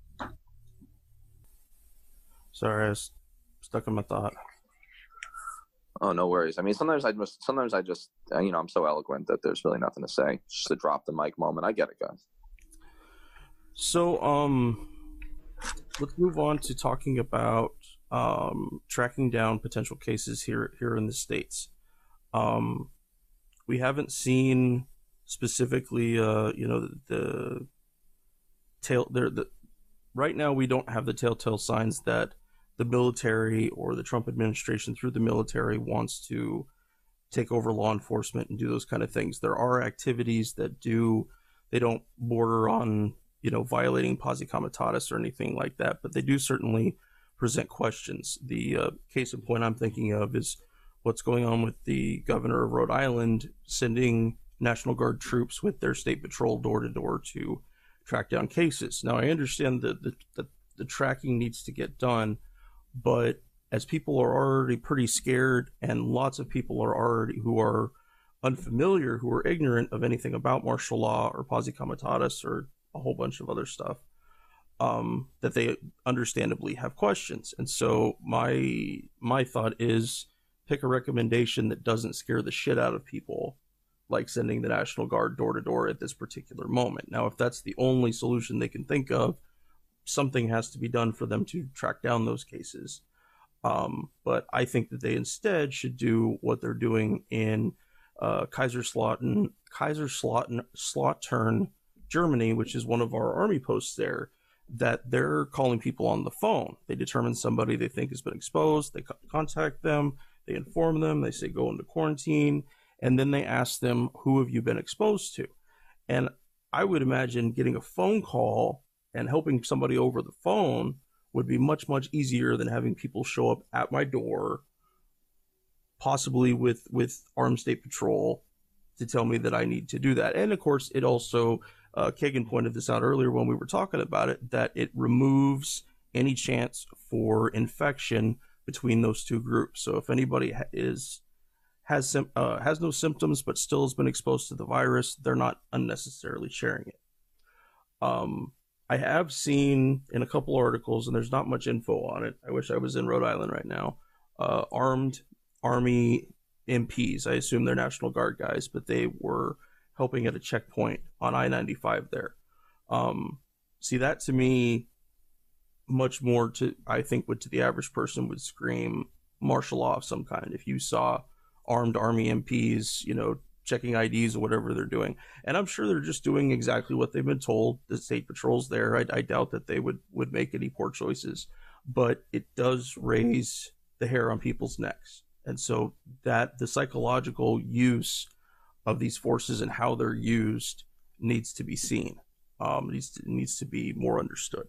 Sorry, I was stuck in my thought. Oh, no worries. I mean, sometimes I just, I'm so eloquent that there's really nothing to say. Just a drop the mic moment. I get it, guys. So, let's move on to talking about tracking down potential cases here in the States. We haven't seen specifically, right now we don't have the telltale signs that the military or the Trump administration through the military wants to take over law enforcement and do those kind of things. There are activities that they don't border on, violating posse comitatus or anything like that, but they do certainly present questions. The case in point I'm thinking of is what's going on with the governor of Rhode Island sending National Guard troops with their state patrol door to door to track down cases. Now, I understand that the tracking needs to get done, but as people are already pretty scared and lots of people are already who are unfamiliar, who are ignorant of anything about martial law or posse comitatus or a whole bunch of other stuff, that they understandably have questions. And so my thought is pick a recommendation that doesn't scare the shit out of people, like sending the National Guard door to door at this particular moment. Now, if that's the only solution they can think of, something has to be done for them to track down those cases. But I think that they instead should do what they're doing in Kaiserslautern, Germany, which is one of our army posts there, that they're calling people on the phone. They determine somebody they think has been exposed, they contact them, they inform them, they say go into quarantine, and then they ask them, who have you been exposed to? And I would imagine getting a phone call and helping somebody over the phone would be much, much easier than having people show up at my door, possibly with Armed State Patrol to tell me that I need to do that. And of course, it also, Kagan pointed this out earlier when we were talking about it, that it removes any chance for infection between those two groups. So if anybody has no symptoms but still has been exposed to the virus, they're not unnecessarily sharing it. I have seen in a couple articles, and there's not much info on it. I wish I was in Rhode Island right now. Armed Army MPs, I assume they're National Guard guys, but they were helping at a checkpoint on I-95 there. See, that to me, much more to, I think, what to the average person would scream martial law of some kind. If you saw armed Army MPs, checking IDs or whatever they're doing. And I'm sure they're just doing exactly what they've been told. The state patrol's there. I doubt that they would make any poor choices, but it does raise the hair on people's necks. And so that the psychological use of these forces and how they're used needs to be seen. Needs to be more understood.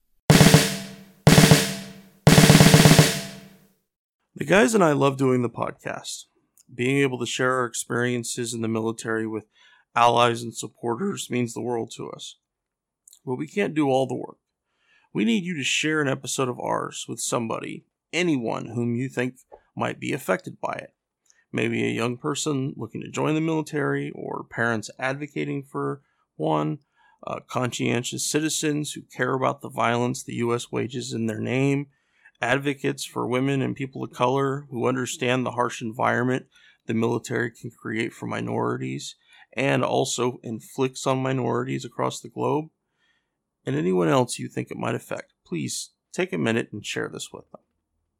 The guys and I love doing the podcast. Being able to share our experiences in the military with allies and supporters means the world to us. But we can't do all the work. We need you to share an episode of ours with somebody, anyone whom you think might be affected by it. Maybe a young person looking to join the military, or parents advocating for one, conscientious citizens who care about the violence the U.S. wages in their name, advocates for women and people of color who understand the harsh environment the military can create for minorities and also inflicts on minorities across the globe, and anyone else you think it might affect. Please take a minute and share this with them.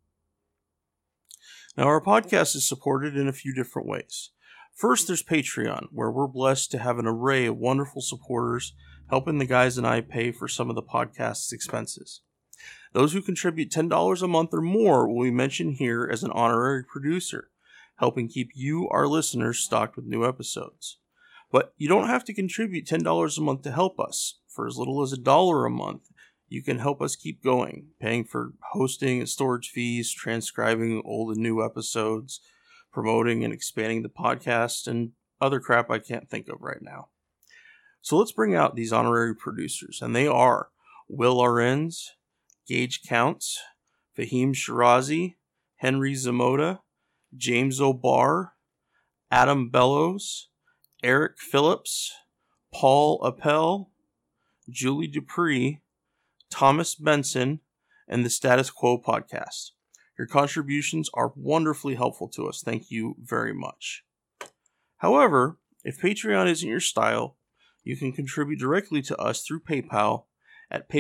Now, our podcast is supported in a few different ways. First, there's Patreon, where we're blessed to have an array of wonderful supporters helping the guys and I pay for some of the podcast's expenses. Those who contribute $10 a month or more will be mentioned here as an honorary producer, helping keep you, our listeners, stocked with new episodes. But you don't have to contribute $10 a month to help us. For as little as $1 a month, you can help us keep going, paying for hosting and storage fees, transcribing old and new episodes, promoting and expanding the podcast, and other crap I can't think of right now. So let's bring out these honorary producers, and they are Will Arends, Gage Counts, Fahim Shirazi, Henry Zamota, James O'Barr, Adam Bellows, Eric Phillips, Paul Appel, Julie Dupree, Thomas Benson, and the Status Quo podcast. Your contributions are wonderfully helpful to us. Thank you very much. However, if Patreon isn't your style, you can contribute directly to us through PayPal at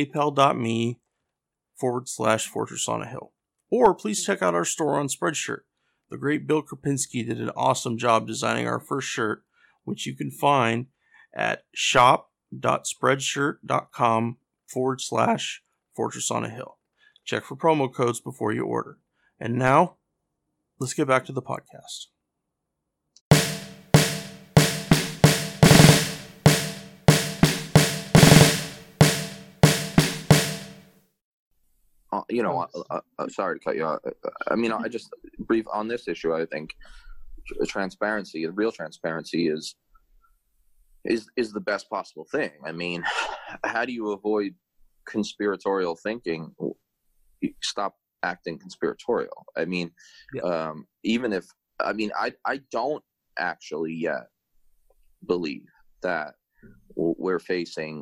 paypal.me/Fortress on a Hill. Or please check out our store on Spreadshirt. The great Bill Krapinski did an awesome job designing our first shirt, which you can find at shop.spreadshirt.com/Fortress on a Hill. Check for promo codes before you order. And now, let's get back to the podcast. Sorry to cut you off. I mean, I just brief on this issue. I think transparency, real transparency, is the best possible thing. I mean, how do you avoid conspiratorial thinking? Stop acting conspiratorial. I mean, even if I don't actually yet believe that we're facing,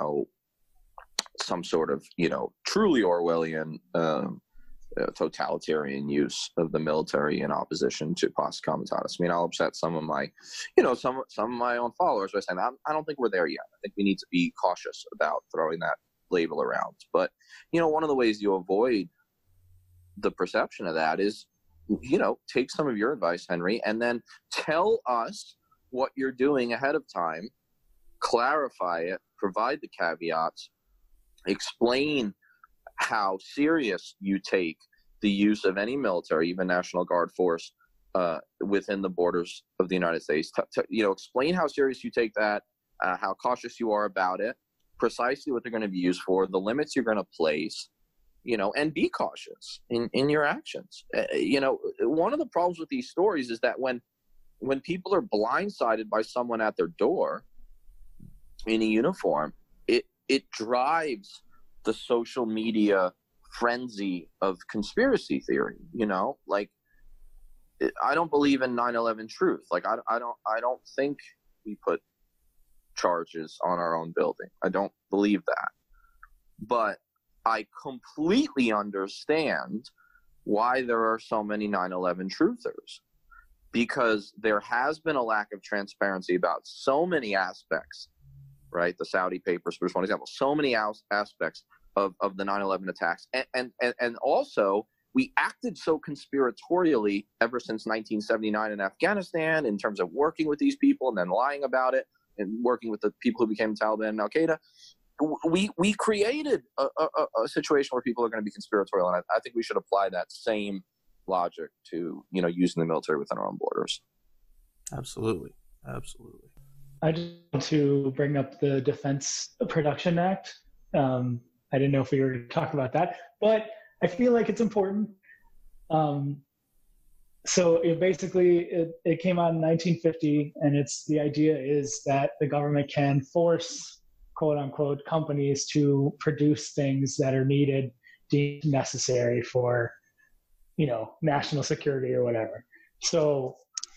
some sort of, truly Orwellian totalitarian use of the military in opposition to Posse Comitatus. I mean, I'll upset some of my, some of my own followers by saying I don't think we're there yet. I think we need to be cautious about throwing that label around. But, one of the ways you avoid the perception of that is, take some of your advice, Henry, and then tell us what you're doing ahead of time, clarify it, provide the caveats, explain how serious you take the use of any military, even National Guard force, within the borders of the United States. Explain how serious you take that, how cautious you are about it, precisely what they're going to be used for, the limits you're going to place, and be cautious in your actions. One of the problems with these stories is that when people are blindsided by someone at their door in a uniform, it drives the social media frenzy of conspiracy theory. I don't believe in 9/11 truth. Like I don't think we put charges on our own building. I don't believe that. But I completely understand why there are so many 9/11 truthers, because there has been a lack of transparency about so many aspects, right? The Saudi papers, for one example, so many aspects of the 9/11 attacks. And also, we acted so conspiratorially ever since 1979 in Afghanistan in terms of working with these people and then lying about it and working with the people who became Taliban and Al-Qaeda. We created a situation where people are going to be conspiratorial, and I think we should apply that same logic to using the military within our own borders. Absolutely. I just want to bring up the Defense Production Act. I didn't know if we were going to talk about that, but I feel like it's important. So it came out in 1950, and the idea is that the government can force, quote unquote, companies to produce things that are deemed necessary for, national security or whatever. So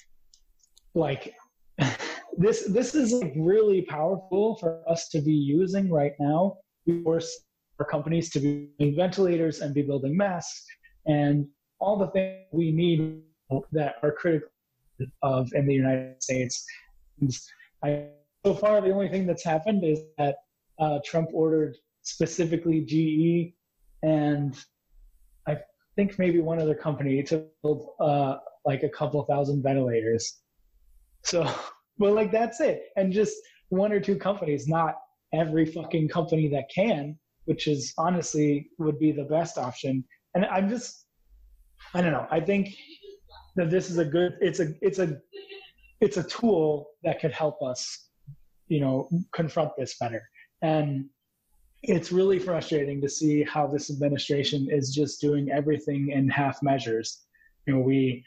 this is really powerful for us to be using right now. We force our companies to be building ventilators and be building masks and all the things we need that are critical of in the United States. So far, the only thing that's happened is that Trump ordered specifically GE and I think maybe one other company to build a couple of thousand ventilators. So, well, that's it. And just one or two companies, not every fucking company that can, which is honestly would be the best option. And I don't know. I think that this is it's a tool that could help us, confront this better. And it's really frustrating to see how this administration is just doing everything in half measures. He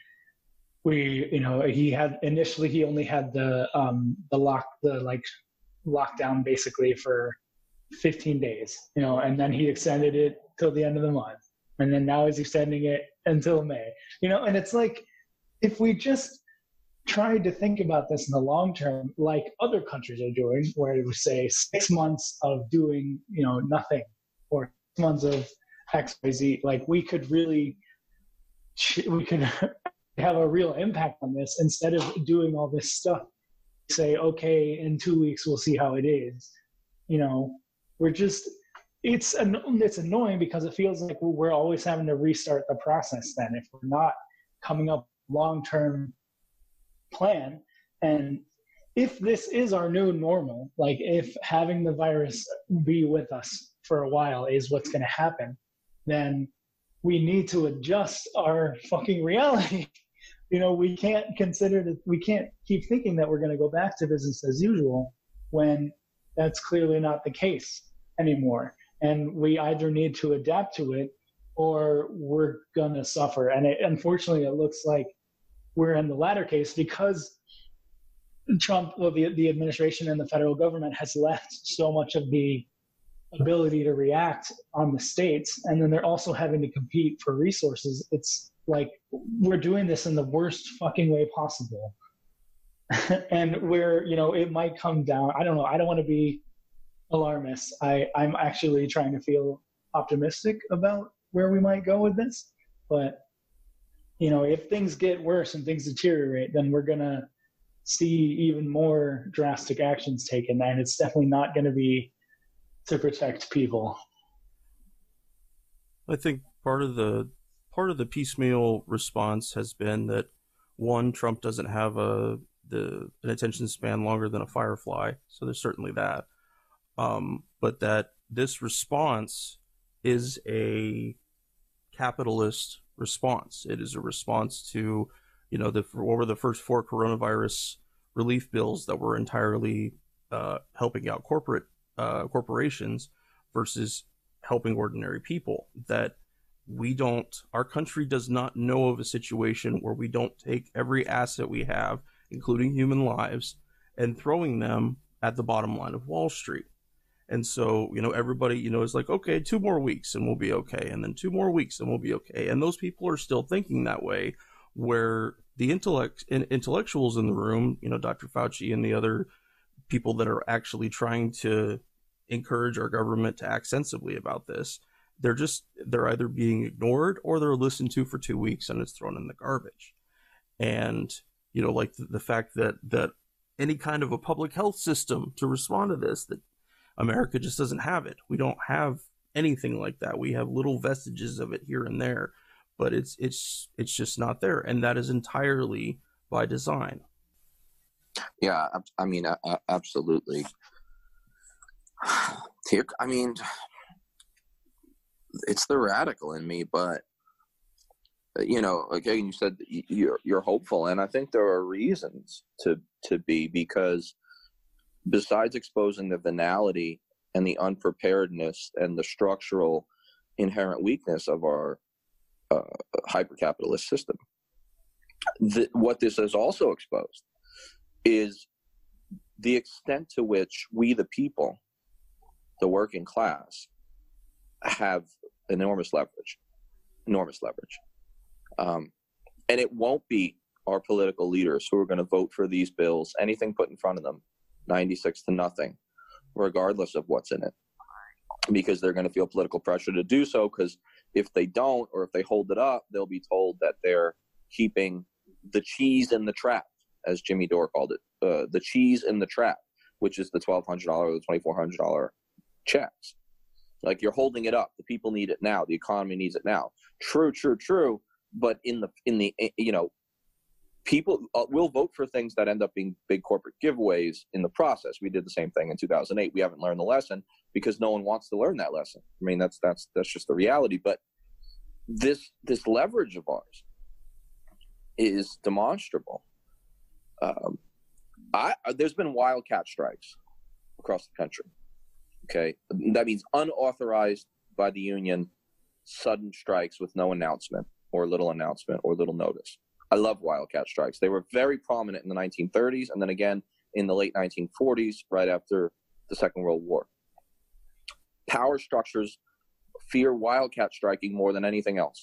only had the lockdown basically for 15 days, and then he extended it till the end of the month. And then now he's extending it until May, and it's like, if we just tried to think about this in the long term, like other countries are doing, where it would say 6 months of doing, nothing, or 6 months of XYZ, we could have a real impact on this instead of doing all this stuff. Say, okay, in 2 weeks, we'll see how it is. It's annoying because it feels like we're always having to restart the process then if we're not coming up with a long-term plan. And if this is our new normal, if having the virus be with us for a while is what's going to happen, then we need to adjust our fucking reality. We can't we can't keep thinking that we're going to go back to business as usual when that's clearly not the case anymore. And we either need to adapt to it or we're going to suffer. And unfortunately, it looks like we're in the latter case because Trump, the administration and the federal government has left so much of the ability to react on the states. And then they're also having to compete for resources. It's like we're doing this in the worst fucking way possible. And it might come down. I don't know. I don't want to be alarmist. I'm actually trying to feel optimistic about where we might go with this. But, if things get worse and things deteriorate, then we're going to see even more drastic actions taken. And it's definitely not going to be to protect people. I think part of the piecemeal response has been that, one, Trump doesn't have an attention span longer than a firefly, so there's certainly that. But that this response is a capitalist response. It is a response to, what were the first 4 coronavirus relief bills that were entirely helping out corporations versus helping ordinary people, that our country does not know of a situation where we don't take every asset we have, including human lives, and throwing them at the bottom line of Wall Street. And so, everybody, is like, okay, 2 more weeks and we'll be okay. And then 2 more weeks and we'll be okay. And those people are still thinking that way, where the intellectuals in the room, Dr. Fauci and the other people that are actually trying to encourage our government to act sensibly about this, they're either being ignored or they're listened to for 2 weeks and it's thrown in the garbage. And, like the fact that any kind of a public health system to respond to this, that America just doesn't have it. We don't have anything like that. We have little vestiges of it here and there, but it's just not there, and that is entirely by design. Yeah, I mean, absolutely. Here, I mean, it's the radical in me, but again, you said you're hopeful, and I think there are reasons to be, because besides exposing the venality and the unpreparedness and the structural inherent weakness of our hyper-capitalist system, what this has also exposed is the extent to which we, the people, the working class, have enormous leverage. And it won't be our political leaders who are going to vote for these bills, anything put in front of them, 96-0, regardless of what's in it, because they're going to feel political pressure to do so, because if they don't, or if they hold it up, they'll be told that they're keeping the cheese in the trap, as Jimmy Dore called it, the cheese in the trap, which is the $1,200 or the $2,400 checks. Like, you're holding it up. The people need it now. The economy needs it now. True. But in the people will vote for things that end up being big corporate giveaways in the process. We did the same thing in 2008. We haven't learned the lesson because no one wants to learn that lesson. I mean, that's just the reality. But this leverage of ours is demonstrable. There's been wildcat strikes across the country. Okay, that means unauthorized by the union, sudden strikes with no announcement or little notice. I love wildcat strikes. They were very prominent in the 1930s and then again in the late 1940s, right after the Second World War. Power structures fear wildcat striking more than anything else.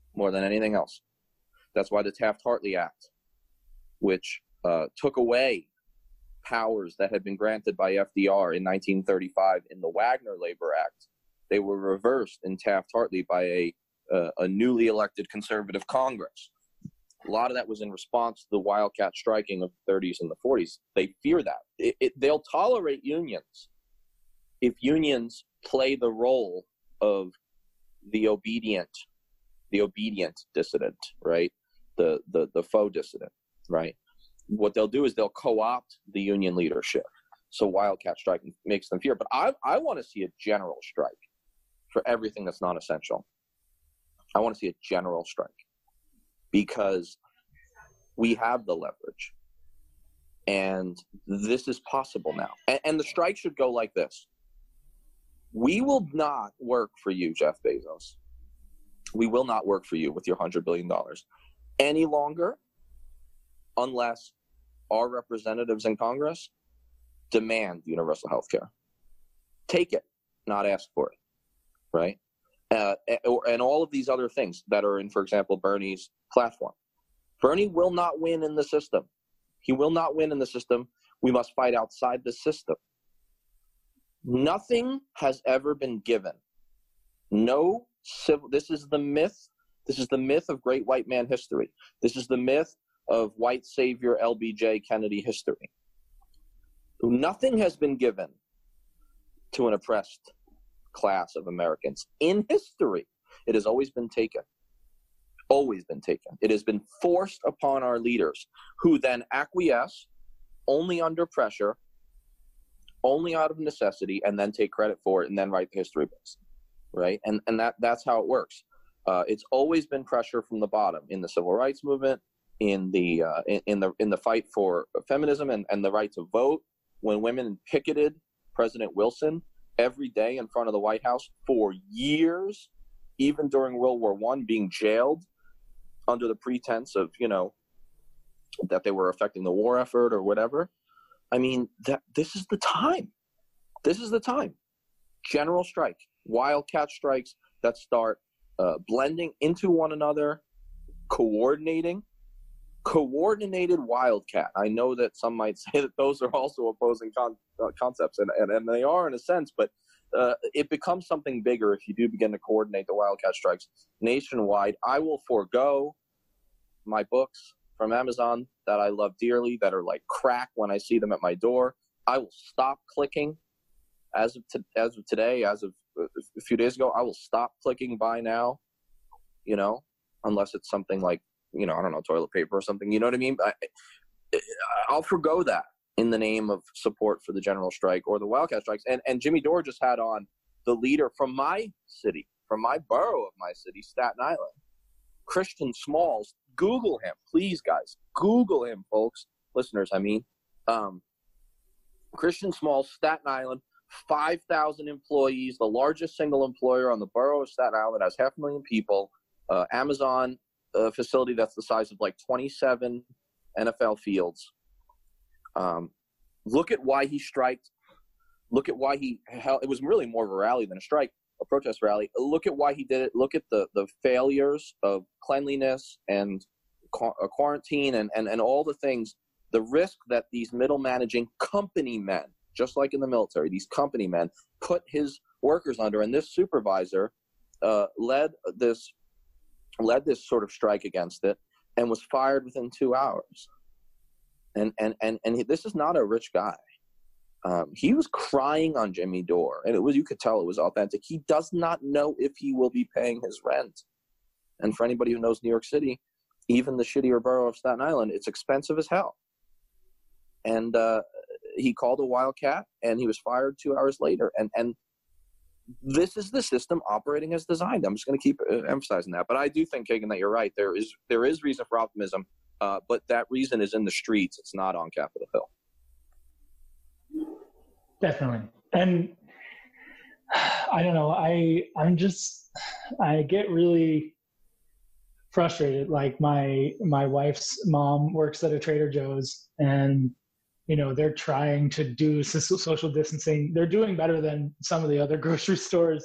That's why the Taft-Hartley Act, which took away powers that had been granted by FDR in 1935 in the Wagner Labor Act, they were reversed in Taft-Hartley by a newly elected conservative Congress. A lot of that was in response to the wildcat striking of the 30s and the 40s. They fear that. They'll tolerate unions if unions play the role of the obedient dissident, right? The faux dissident, right? What they'll do is they'll co-opt the union leadership. So wildcat striking makes them fear. But I want to see a general strike for everything that's non-essential. I want to see a general strike because we have the leverage. And this is possible now. And the strike should go like this. We will not work for you, Jeff Bezos. We will not work for you with your $100 billion any longer unless our representatives in Congress demand universal health care. Take it, not ask for it, right? And all of these other things that are in, for example, Bernie's platform. Bernie will not win in the system. He will not win in the system. We must fight outside the system. Nothing has ever been given. This is the myth. This is the myth of great white man history. This is the myth of white savior LBJ Kennedy history. Nothing has been given to an oppressed class of Americans in history. It has always been taken. Always been taken. It has been forced upon our leaders, who then acquiesce only under pressure, only out of necessity, and then take credit for it and then write the history books, right? And that's how it works. It's always been pressure from the bottom in the civil rights movement, in the fight for feminism and the right to vote. When women picketed President Wilson every day in front of the White House for years, even during World War I, being jailed under the pretense of, that they were affecting the war effort or whatever. I mean, this is the time. This is the time. General strike, wildcat strikes that start blending into one another, coordinated wildcat. I know that some might say that those are also opposing concepts, and they are in a sense, but it becomes something bigger if you do begin to coordinate the wildcat strikes nationwide. I will forego my books from Amazon that I love dearly, that are like crack when I see them at my door. I will stop clicking as of today, as of a few days ago. I will stop clicking buy now, unless it's something like, I don't know, toilet paper or something. You know what I mean? I'll forgo that in the name of support for the general strike or the wildcat strikes. And Jimmy Dore just had on the leader from my city, from my borough of my city, Staten Island, Christian Smalls. Google him, please, guys. Google him, folks. Listeners, I mean. Christian Smalls, Staten Island, 5,000 employees, the largest single employer on the borough of Staten Island, has 500,000 people. Amazon facility that's the size of like 27 NFL fields. Look at why he striked. Look at why he held. It was really more of a rally than a strike, a protest rally. Look at why he did it. Look at the failures of cleanliness and quarantine and all the things, the risk that these middle managing company men, just like in the military, these company men put his workers under. And this supervisor led this sort of strike against it and was fired within 2 hours. And this is not a rich guy. He was crying on Jimmy Dore, and you could tell it was authentic. He does not know if he will be paying his rent. And for anybody who knows New York City, even the shittier borough of Staten Island, it's expensive as hell. And he called a wildcat, and he was fired 2 hours later. And this is the system operating as designed. I'm just going to keep emphasizing that. But I do think, Kagan, that you're right. There is reason for optimism, but that reason is in the streets. It's not on Capitol Hill. Definitely. And I don't know, I get really frustrated. Like my wife's mom works at a Trader Joe's, and they're trying to do social distancing. They're doing better than some of the other grocery stores.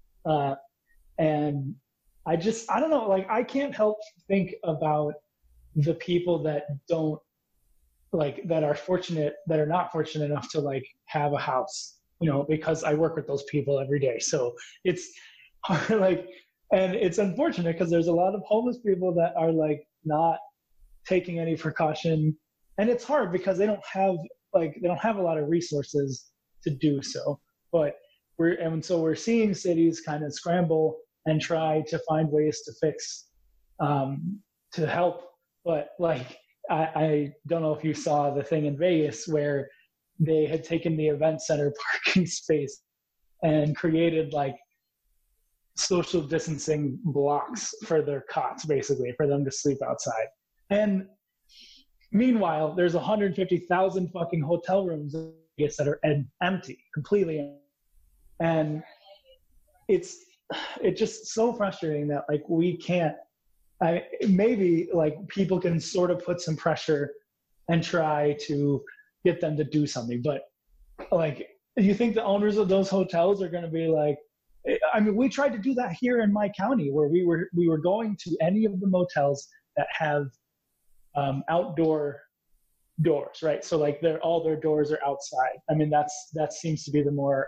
And I don't know, like, I can't help think about the people that don't, like, that are not fortunate enough to like have a house, because I work with those people every day. So it's hard, like, and it's unfortunate because there's a lot of homeless people that are like not taking any precaution. And it's hard because they don't have a lot of resources to do so. But we're seeing cities kind of scramble and try to find ways to fix, to help. But like, I don't know if you saw the thing in Vegas where they had taken the event center parking space and created like social distancing blocks for their cots, basically, for them to sleep outside. And meanwhile, there's 150,000 fucking hotel rooms in Vegas that are empty, completely empty. And it's just so frustrating that like we can't, maybe like people can sort of put some pressure and try to get them to do something. But like, you think the owners of those hotels are going to be like, I mean, we tried to do that here in my county where we were going to any of the motels that have outdoor doors, right? So like all their doors are outside. I mean, that seems to be the more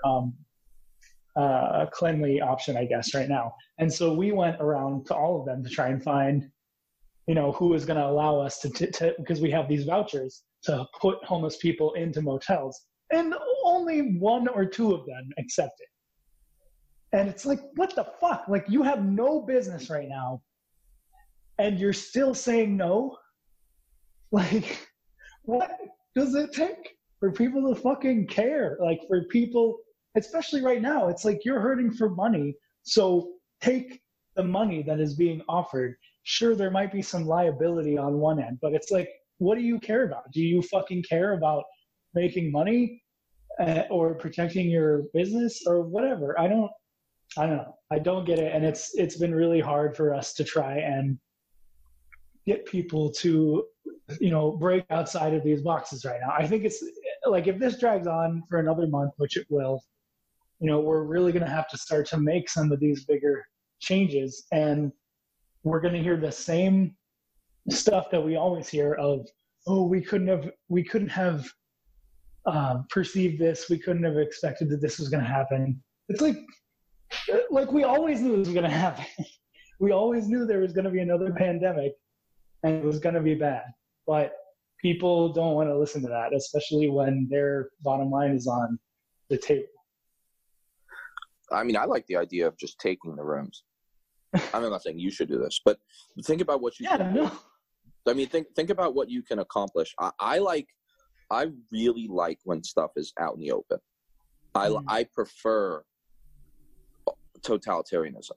cleanly option, I guess, right now. And so we went around to all of them to try and find, who was going to allow us to because we have these vouchers to put homeless people into motels, and only one or two of them accepted. And it's like, what the fuck? Like, you have no business right now, and you're still saying no? Like, what does it take for people to fucking care? Like, for people, especially right now, it's like you're hurting for money, so take the money that is being offered. Sure, there might be some liability on one end, but it's like, what do you care about? Do you fucking care about making money? or protecting your business or whatever. I don't know. I don't get it, and it's been really hard for us to try and get people to, break outside of these boxes right now. I think it's like, if this drags on for another month, which it will, we're really going to have to start to make some of these bigger changes, and we're going to hear the same stuff that we always hear of, oh, we couldn't have perceived this. We couldn't have expected that this was going to happen. It's like we always knew this was going to happen. We always knew there was going to be another pandemic and it was going to be bad. But people don't want to listen to that, especially when their bottom line is on the table. I mean, I like the idea of just taking the rooms. I'm not saying you should do this, but think about what you can do. I mean, think about what you can accomplish. I really like when stuff is out in the open. I prefer totalitarianism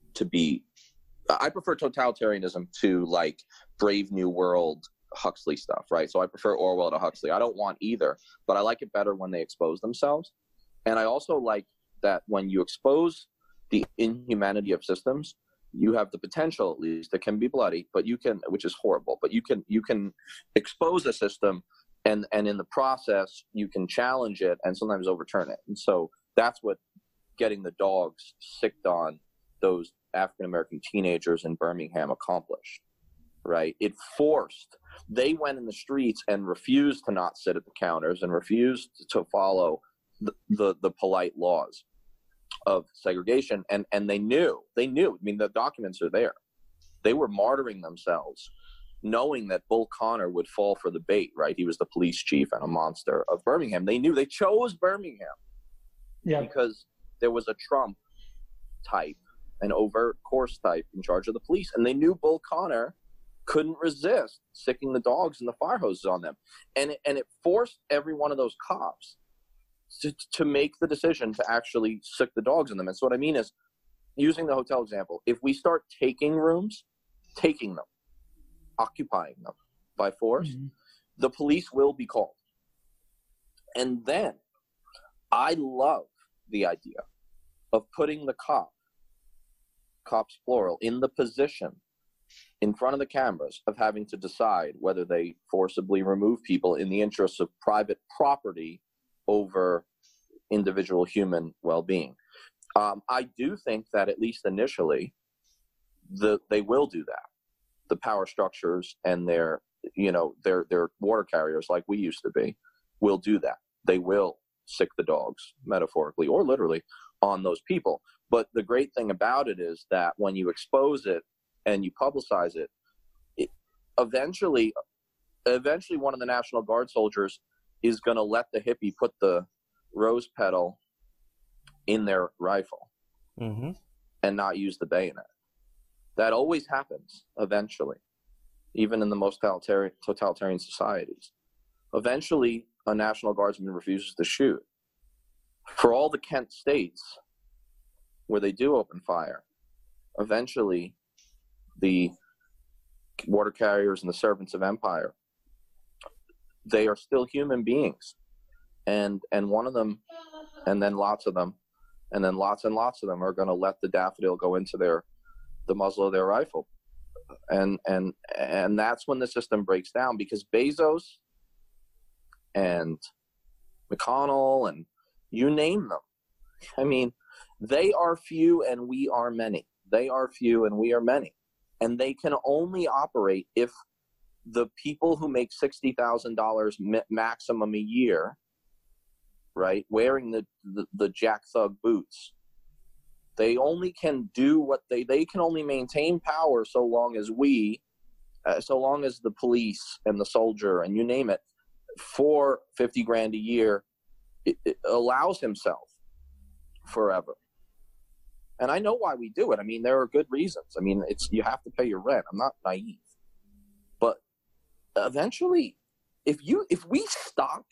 to like Brave New World Huxley stuff, right? So I prefer Orwell to Huxley. I don't want either, but I like it better when they expose themselves. And I also like that when you expose the inhumanity of systems, you have the potential, at least, it can be bloody, but you can, which is horrible, but you can expose a system, and in the process you can challenge it and sometimes overturn it. And so that's what getting the dogs sicked on those African-American teenagers in Birmingham accomplished, right? They went in the streets and refused to not sit at the counters and refused to follow the polite laws of segregation, and they knew. I mean, the documents are there. They were martyring themselves, knowing that Bull Connor would fall for the bait, right? He was the police chief and a monster of Birmingham. They knew. They chose Birmingham because there was a Trump type, an overt course type in charge of the police, and they knew Bull Connor couldn't resist sicking the dogs and the fire hoses on them, and it forced every one of those cops to make the decision to actually sick the dogs in them. And so what I mean is, using the hotel example, if we start taking rooms, taking them, occupying them by force, the police will be called. And then I love the idea of putting the cops plural, in the position in front of the cameras of having to decide whether they forcibly remove people in the interests of private property over individual human well-being. I do think that at least initially, they will do that. The power structures and their water carriers, like we used to be, will do that. They will sick the dogs, metaphorically or literally, on those people. But the great thing about it is that when you expose it and you publicize it, eventually one of the National Guard soldiers is going to let the hippie put the rose petal in their rifle and not use the bayonet. That always happens eventually, even in the most totalitarian societies. Eventually, a National Guardsman refuses to shoot. For all the Kent states where they do open fire, eventually the water carriers and the servants of empire, they are still human beings. And one of them, and then lots of them, and then lots and lots of them are going to let the daffodil go into the muzzle of their rifle. And that's when the system breaks down, because Bezos and McConnell and you name them, I mean, they are few and we are many. They are few and we are many. And they can only operate if the people who make $60,000 maximum a year, right, wearing the Jack Thug boots, they only can do what they can only maintain power so long as the police and the soldier and you name it, for $50,000 a year, it allows himself forever. And I know why we do it. I mean, there are good reasons. I mean, you have to pay your rent. I'm not naive. But eventually, if we stop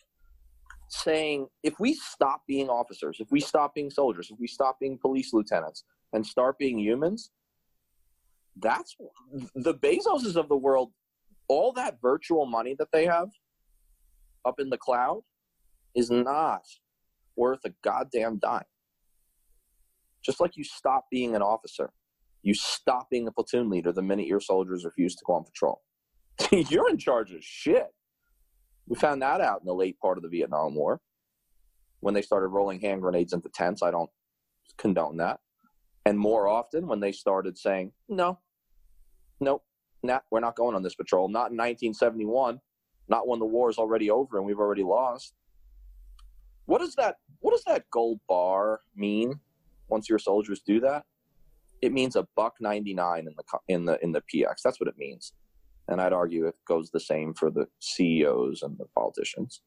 being officers, if we stop being soldiers, if we stop being police lieutenants and start being humans, that's the Bezoses of the world. All that virtual money that they have up in the cloud is not worth a goddamn dime. Just like you stop being an officer, you stop being a platoon leader the minute your soldiers refuse to go on patrol. You're in charge of shit. We found that out in the late part of the Vietnam War when they started rolling hand grenades into tents. I don't condone that. And more often when they started saying, no, we're not going on this patrol. Not in 1971, not when the war is already over and we've already lost. What does that gold bar mean once your soldiers do that? It means $1.99 in the PX. That's what it means. And I'd argue it goes the same for the CEOs and the politicians.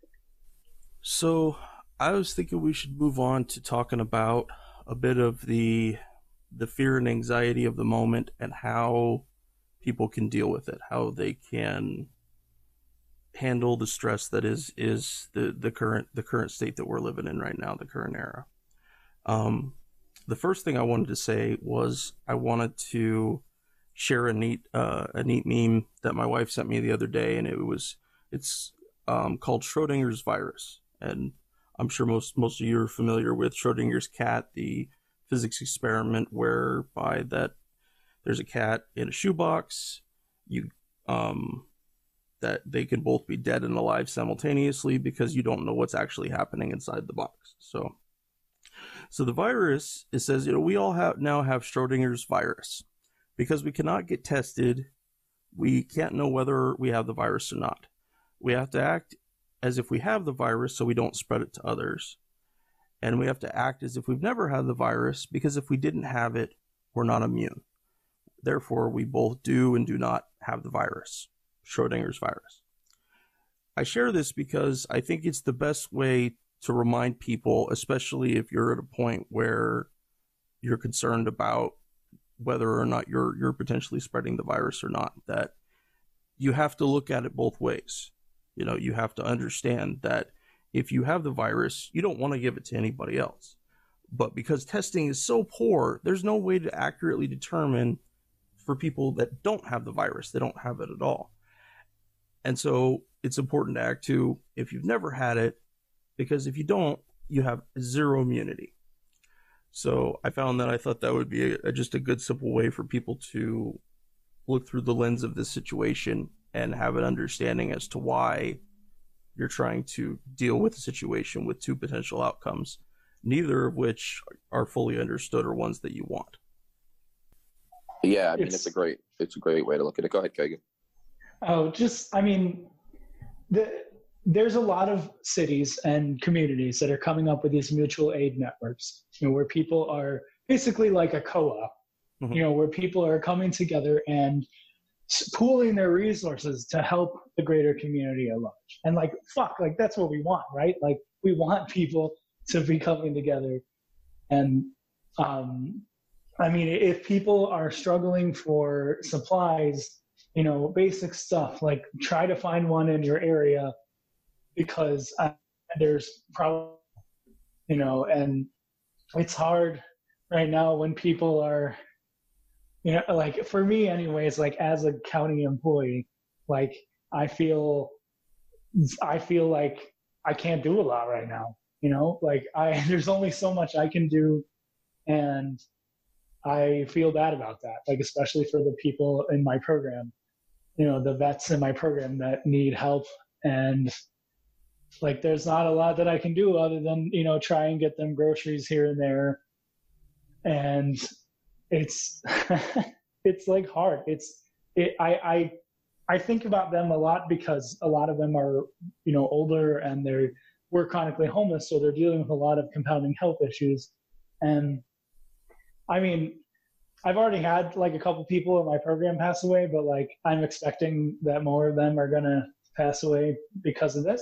So I was thinking we should move on to talking about a bit of the fear and anxiety of the moment and how people can deal with it, how they can handle the stress that is the current state that we're living in right now, the current era. The first thing I wanted to say was I wanted to share a neat meme that my wife sent me the other day, and it's called Schrodinger's virus. And I'm sure most of you are familiar with Schrodinger's cat, the physics experiment whereby that there's a cat in a shoebox, that they can both be dead and alive simultaneously because you don't know what's actually happening inside the box. So the virus, it says, we all now have Schrodinger's virus. Because we cannot get tested, we can't know whether we have the virus or not. We have to act as if we have the virus so we don't spread it to others. And we have to act as if we've never had the virus, because if we didn't have it, we're not immune. Therefore, we both do and do not have the virus, Schrodinger's virus. I share this because I think it's the best way to remind people, especially if you're at a point where you're concerned about whether or not you're potentially spreading the virus or not, that you have to look at it both ways. You have to understand that if you have the virus, you don't want to give it to anybody else. But because testing is so poor, there's no way to accurately determine for people that don't have the virus, they don't have it at all. And so it's important to act too if you've never had it, because if you don't, you have zero immunity. So I found that I thought that would be just a good, simple way for people to look through the lens of this situation and have an understanding as to why you're trying to deal with a situation with two potential outcomes, neither of which are fully understood or ones that you want. Yeah, I mean, it's a great way to look at it. Go ahead, Kagan. There's a lot of cities and communities that are coming up with these mutual aid networks, where people are basically like a co-op, Mm-hmm. Where people are coming together and pooling their resources to help the greater community at large. And that's what we want, right? Like, we want people to be coming together. And if people are struggling for supplies, basic stuff, like try to find one in your area, because there's probably, and it's hard right now when people are, for me anyways, like as a county employee, like I feel like I can't do a lot right now, there's only so much I can do. And I feel bad about that, like, especially for the people in my program, the vets in my program that need help. And like, there's not a lot that I can do other than, try and get them groceries here and there. And it's, it's like hard. I think about them a lot because a lot of them are, older and we're chronically homeless. So they're dealing with a lot of compounding health issues. And I mean, I've already had like a couple people in my program pass away, but like I'm expecting that more of them are going to pass away because of this.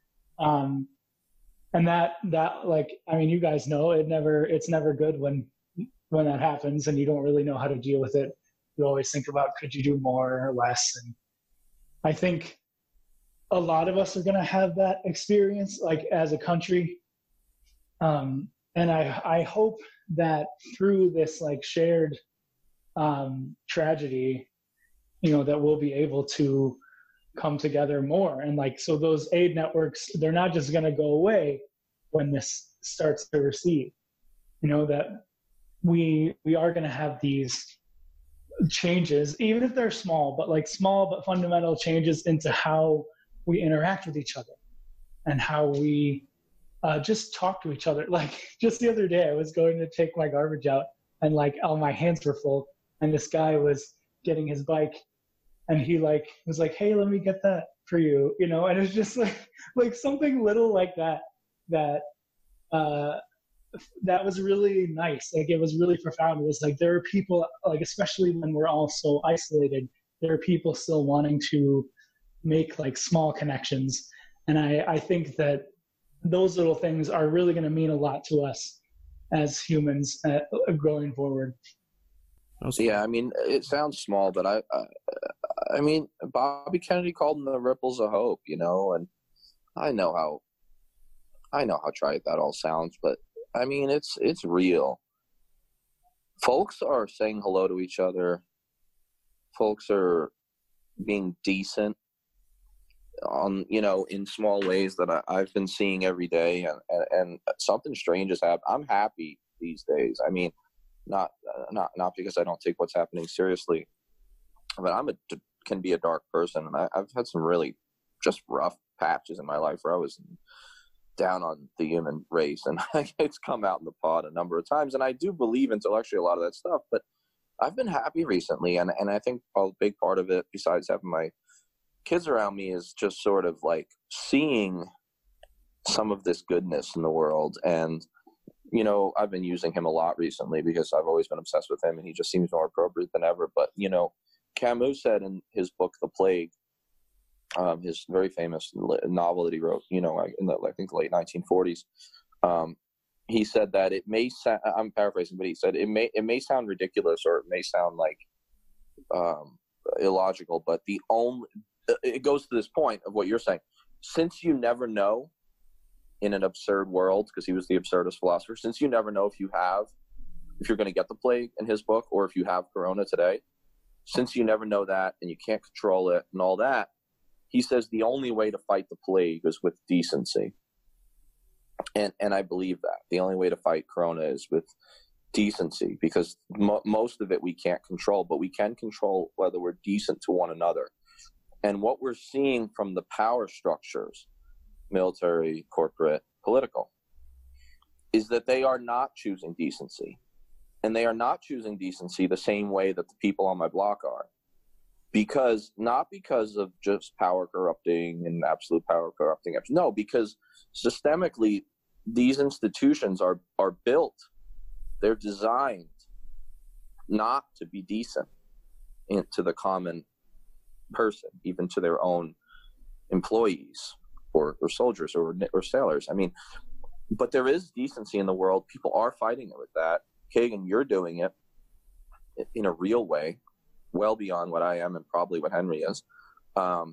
And that like, I mean, you guys know it's never good when that happens and you don't really know how to deal with it. You always think about, could you do more or less? And I think a lot of us are going to have that experience, like as a country. And I hope that through this like shared tragedy, that we'll be able to come together more. And like, so those aid networks, they're not just going to go away. when this starts to recede. That we are going to have these changes, even if they're small, but like small but fundamental changes into how we interact with each other and how we just talk to each other. Like just the other day, I was going to take my garbage out, and like all my hands were full, and this guy was getting his bike, and he like was like, "Hey, let me get that for you," and it's just like something little like that that was really nice. Like it was really profound. It was like there are people, like especially when we're all so isolated, there are people still wanting to make like small connections, and I think that those little things are really going to mean a lot to us as humans going forward. Yeah, I mean, it sounds small, but I mean, Bobby Kennedy called them the ripples of hope, and I know how trite that all sounds, but I mean, it's real. Folks are saying hello to each other. Folks are being decent in small ways that I've been seeing every day, and something strange has happened. I'm happy these days. I mean, not because I don't take what's happening seriously, but can be a dark person, and I've had some really just rough patches in my life where I was down on the human race, and it's come out in the pod a number of times, and I do believe intellectually a lot of that stuff, but I've been happy recently, and I think a big part of it, besides having my kids around me, is just sort of like seeing some of this goodness in the world. And I've been using him a lot recently because I've always been obsessed with him, and he just seems more appropriate than ever. But Camus said in his book The Plague, his very famous novel that he wrote, in I think the late 1940s, he said that it may sound, I'm paraphrasing, but he said it may sound ridiculous, or it may sound like illogical, but it goes to this point of what you're saying. Since you never know in an absurd world, because he was the absurdist philosopher, since you never know if you're going to get the plague in his book, or if you have corona today, since you never know that, and you can't control it and all that, he says the only way to fight the plague is with decency. And I believe that. The only way to fight corona is with decency, because most of it we can't control, but we can control whether we're decent to one another. And what we're seeing from the power structures, military, corporate, political, is that they are not choosing decency. And they are not choosing decency the same way that the people on my block are. Not because of just power corrupting and absolute power corrupting. No, because systemically, these institutions are built, they're designed not to be decent to the common person, even to their own employees or soldiers or sailors. I mean, but there is decency in the world. People are fighting it with that. Kagan, you're doing it in a real way, well beyond what I am and probably what Henry is. And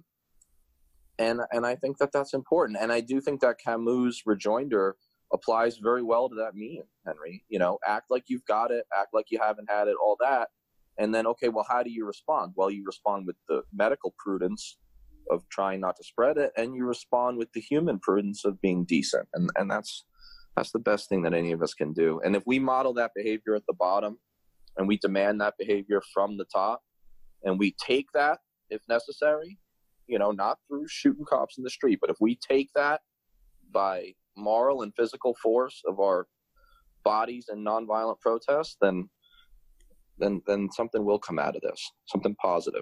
I think that that's important. And I do think that Camus' rejoinder applies very well to that meme, Henry. Act like you've got it, act like you haven't had it, all that. And then, okay, well, how do you respond? Well, you respond with the medical prudence of trying not to spread it, and you respond with the human prudence of being decent. And that's the best thing that any of us can do. And if we model that behavior at the bottom, and we demand that behavior from the top, and we take that, if necessary, not through shooting cops in the street, but if we take that by moral and physical force of our bodies and nonviolent protest, then something will come out of this, something positive.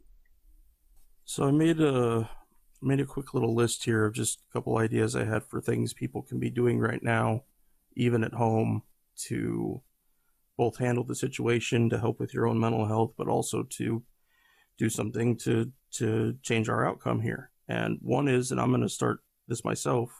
So I made a quick little list here of just a couple ideas I had for things people can be doing right now, even at home, to both handle the situation, to help with your own mental health, but also to do something to change our outcome here. And one is, and I'm going to start this myself,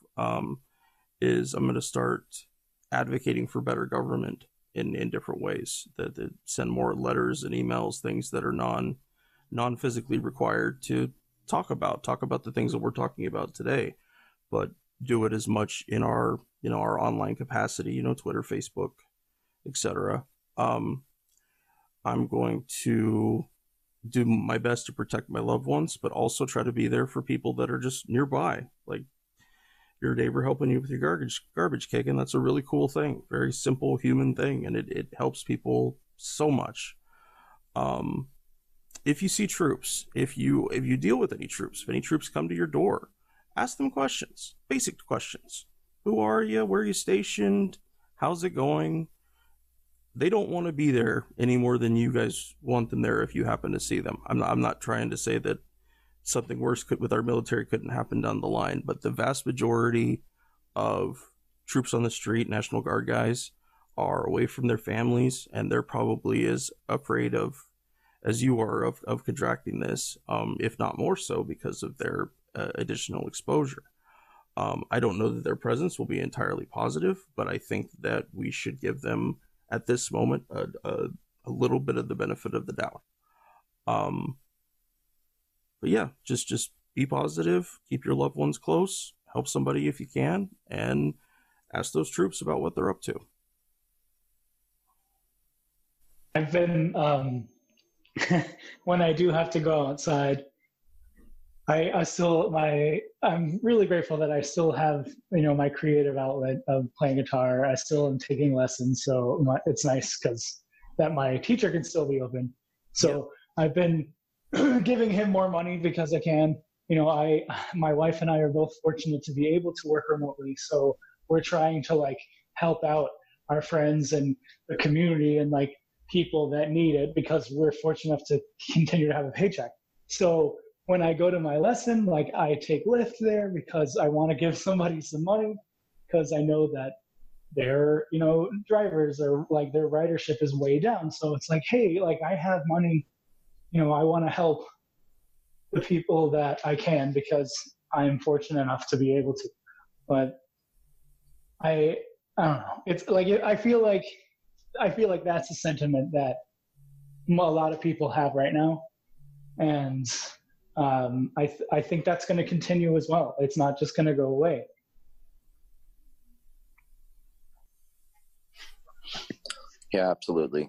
is I'm going to start advocating for better government in different ways, that send more letters and emails, things that are non-physically required to talk about the things that we're talking about today, but do it as much in our online capacity, Twitter, Facebook, etc. I'm going to do my best to protect my loved ones, but also try to be there for people that are just nearby. Like, your neighbor helping you with your garbage kicking. That's a really cool thing. Very simple human thing, and it helps people so much. If you see troops, if you deal with any troops, if any troops come to your door, ask them questions, basic questions. Who are you? Where are you stationed? How's it going? They don't want to be there any more than you guys want them there if you happen to see them. I'm not trying to say that something worse with our military couldn't happen down the line, but the vast majority of troops on the street, National Guard guys, are away from their families, and they're probably as afraid of as you are of contracting this, if not more so because of their additional exposure. I don't know that their presence will be entirely positive, but I think that we should give them at this moment a little bit of the benefit of the doubt. But yeah, just be positive, keep your loved ones close, help somebody if you can, and ask those troops about what they're up to. I've been, when I do have to go outside, I'm really grateful that I still have, my creative outlet of playing guitar. I still am taking lessons. So it's nice because that my teacher can still be open. So yeah. I've been giving him more money because I can. My wife and I are both fortunate to be able to work remotely. So we're trying to help out our friends and the community and people that need it because we're fortunate enough to continue to have a paycheck. So when I go to my lesson, I take Lyft there because I want to give somebody some money because I know that their, drivers are their ridership is way down. So it's hey, I have money, I want to help the people that I can because I'm fortunate enough to be able to. But I don't know. It's I feel like that's a sentiment that a lot of people have right now. And I think that's going to continue as well. It's not just going to go away. Yeah, absolutely.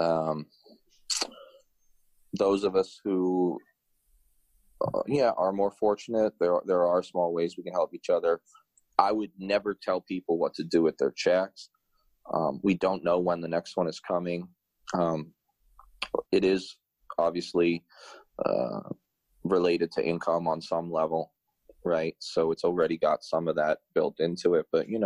Those of us who, are more fortunate, there are small ways we can help each other. I would never tell people what to do with their checks. We don't know when the next one is coming. It is obviously related to income on some level, right? So it's already got some of that built into it. But,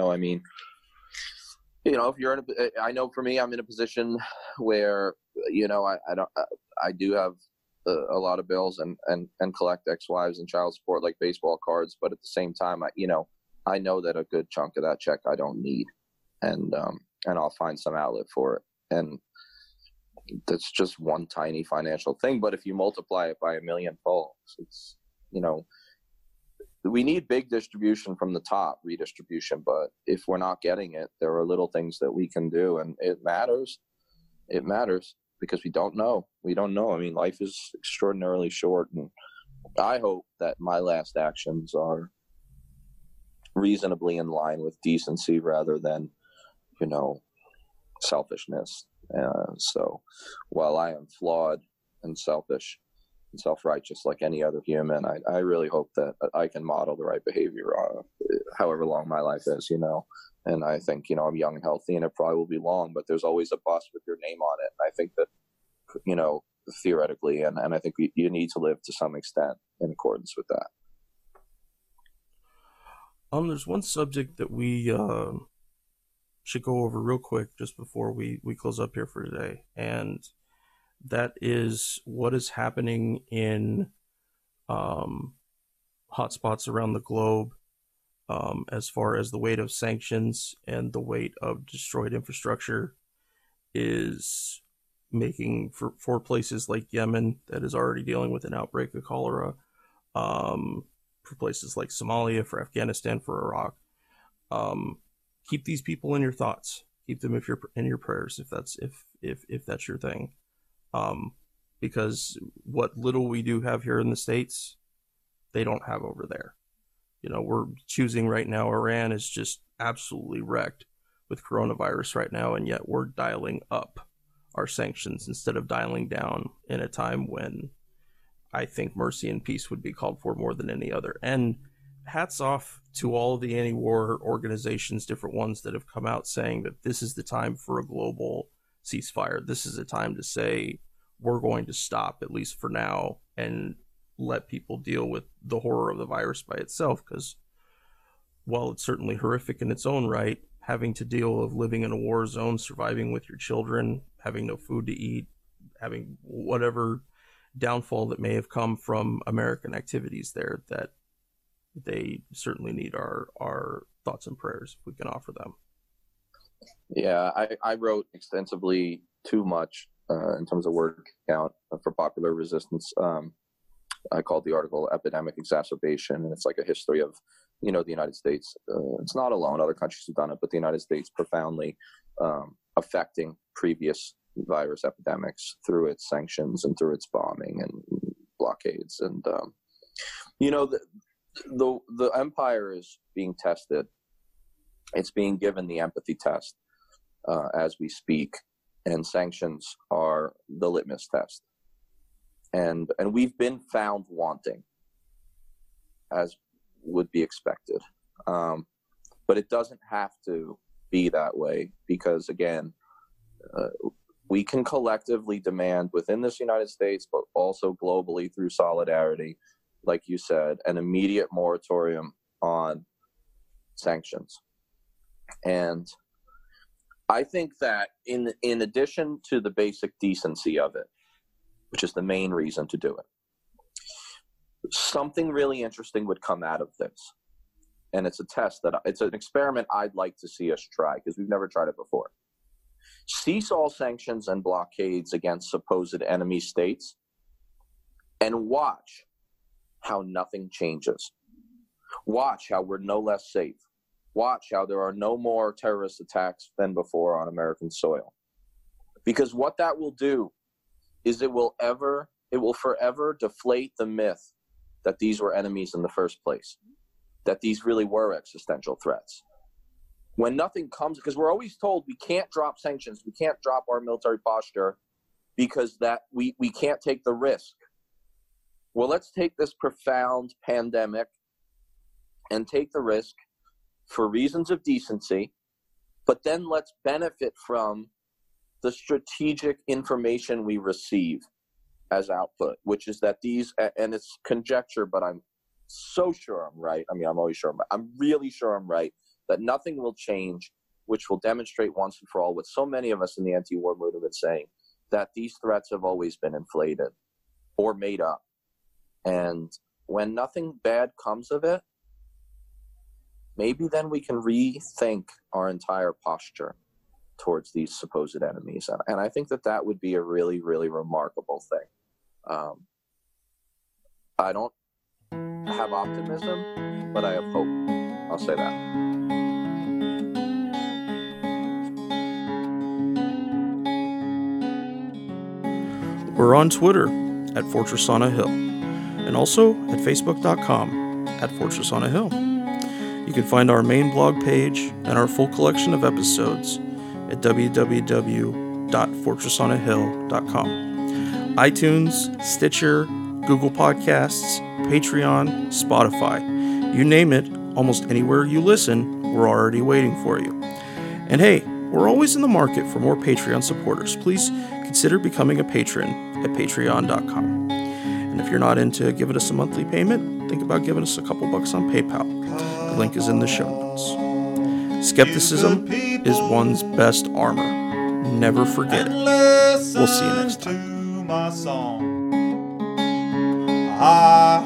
if you're I know for me, I'm in a position where, I do have a lot of bills and collect ex-wives and child support like baseball cards. But at the same time, I know that a good chunk of that check I don't need. And I'll find some outlet for it. And that's just one tiny financial thing. But if you multiply it by a million folds, it's, we need big distribution from the top, redistribution. But if we're not getting it, there are little things that we can do. And it matters. It matters because we don't know. We don't know. I mean, life is extraordinarily short. And I hope that my last actions are reasonably in line with decency rather than, selfishness. So while I am flawed and selfish and self-righteous like any other human, I really hope that I can model the right behavior however long my life is, and I think, I'm young and healthy and it probably will be long, but there's always a bus with your name on it. And I think that, theoretically, and I think you need to live to some extent in accordance with that. There's one subject that we should go over real quick just before we close up here for today, and that is what is happening in hotspots around the globe as far as the weight of sanctions and the weight of destroyed infrastructure is making for places like Yemen that is already dealing with an outbreak of cholera, for places like Somalia, for Afghanistan, for Iraq. Keep these people in your thoughts. Keep them in your prayers if that's your thing. Because what little we do have here in the States, they don't have over there. We're choosing right now. Iran is just absolutely wrecked with coronavirus right now, and yet we're dialing up our sanctions instead of dialing down in a time when I think mercy and peace would be called for more than any other. And hats off to all of the anti-war organizations, different ones that have come out saying that this is the time for a global ceasefire. This is a time to say we're going to stop, at least for now, and let people deal with the horror of the virus by itself. Because while it's certainly horrific in its own right, having to deal with living in a war zone, surviving with your children, having no food to eat, having whatever downfall that may have come from American activities there, that they certainly need our thoughts and prayers if we can offer them. Yeah, I wrote extensively, too much in terms of word count for Popular Resistance. I called the article Epidemic Exacerbation, and it's like a history of, the United States. It's not alone. Other countries have done it, but the United States profoundly affecting previous virus epidemics through its sanctions and through its bombing and blockades. And, the empire is being tested. It's being given the empathy test as we speak, and sanctions are the litmus test. And we've been found wanting, as would be expected. But it doesn't have to be that way, because, again, we can collectively demand within this United States, but also globally through solidarity, like you said, an immediate moratorium on sanctions. And I think that in addition to the basic decency of it, which is the main reason to do it, something really interesting would come out of this. And it's it's an experiment I'd like to see us try, because we've never tried it before. Cease all sanctions and blockades against supposed enemy states, and watch how nothing changes. Watch how we're no less safe. Watch how there are no more terrorist attacks than before on American soil. Because what that will do is it will forever deflate the myth that these were enemies in the first place, that these really were existential threats. When nothing comes, because we're always told we can't drop sanctions, we can't drop our military posture because that we can't take the risk. Well, let's take this profound pandemic and take the risk for reasons of decency, but then let's benefit from the strategic information we receive as output, which is that these, and it's conjecture, but I'm so sure I'm right. I mean, I'm always sure I'm really sure I'm right, that nothing will change, which will demonstrate once and for all what so many of us in the anti-war movement are saying, that these threats have always been inflated or made up. And when nothing bad comes of it, maybe then we can rethink our entire posture towards these supposed enemies. And I think that would be a really, really remarkable thing. I don't have optimism, but I have hope. I'll say that. We're on Twitter at Fortress on a Hill, and also at Facebook.com at Fortress on a Hill. You can find our main blog page and our full collection of episodes at www.fortressonahill.com. iTunes, Stitcher, Google Podcasts, Patreon, Spotify. You name it, almost anywhere you listen, we're already waiting for you. And hey, we're always in the market for more Patreon supporters. Please consider becoming a patron at patreon.com. And if you're not into giving us a monthly payment, think about giving us a couple bucks on PayPal. The link is in the show notes. Skepticism is one's best armor. Never forget it. We'll see you next time. My song. I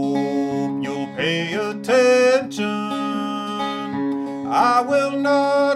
hope you'll pay attention. I will not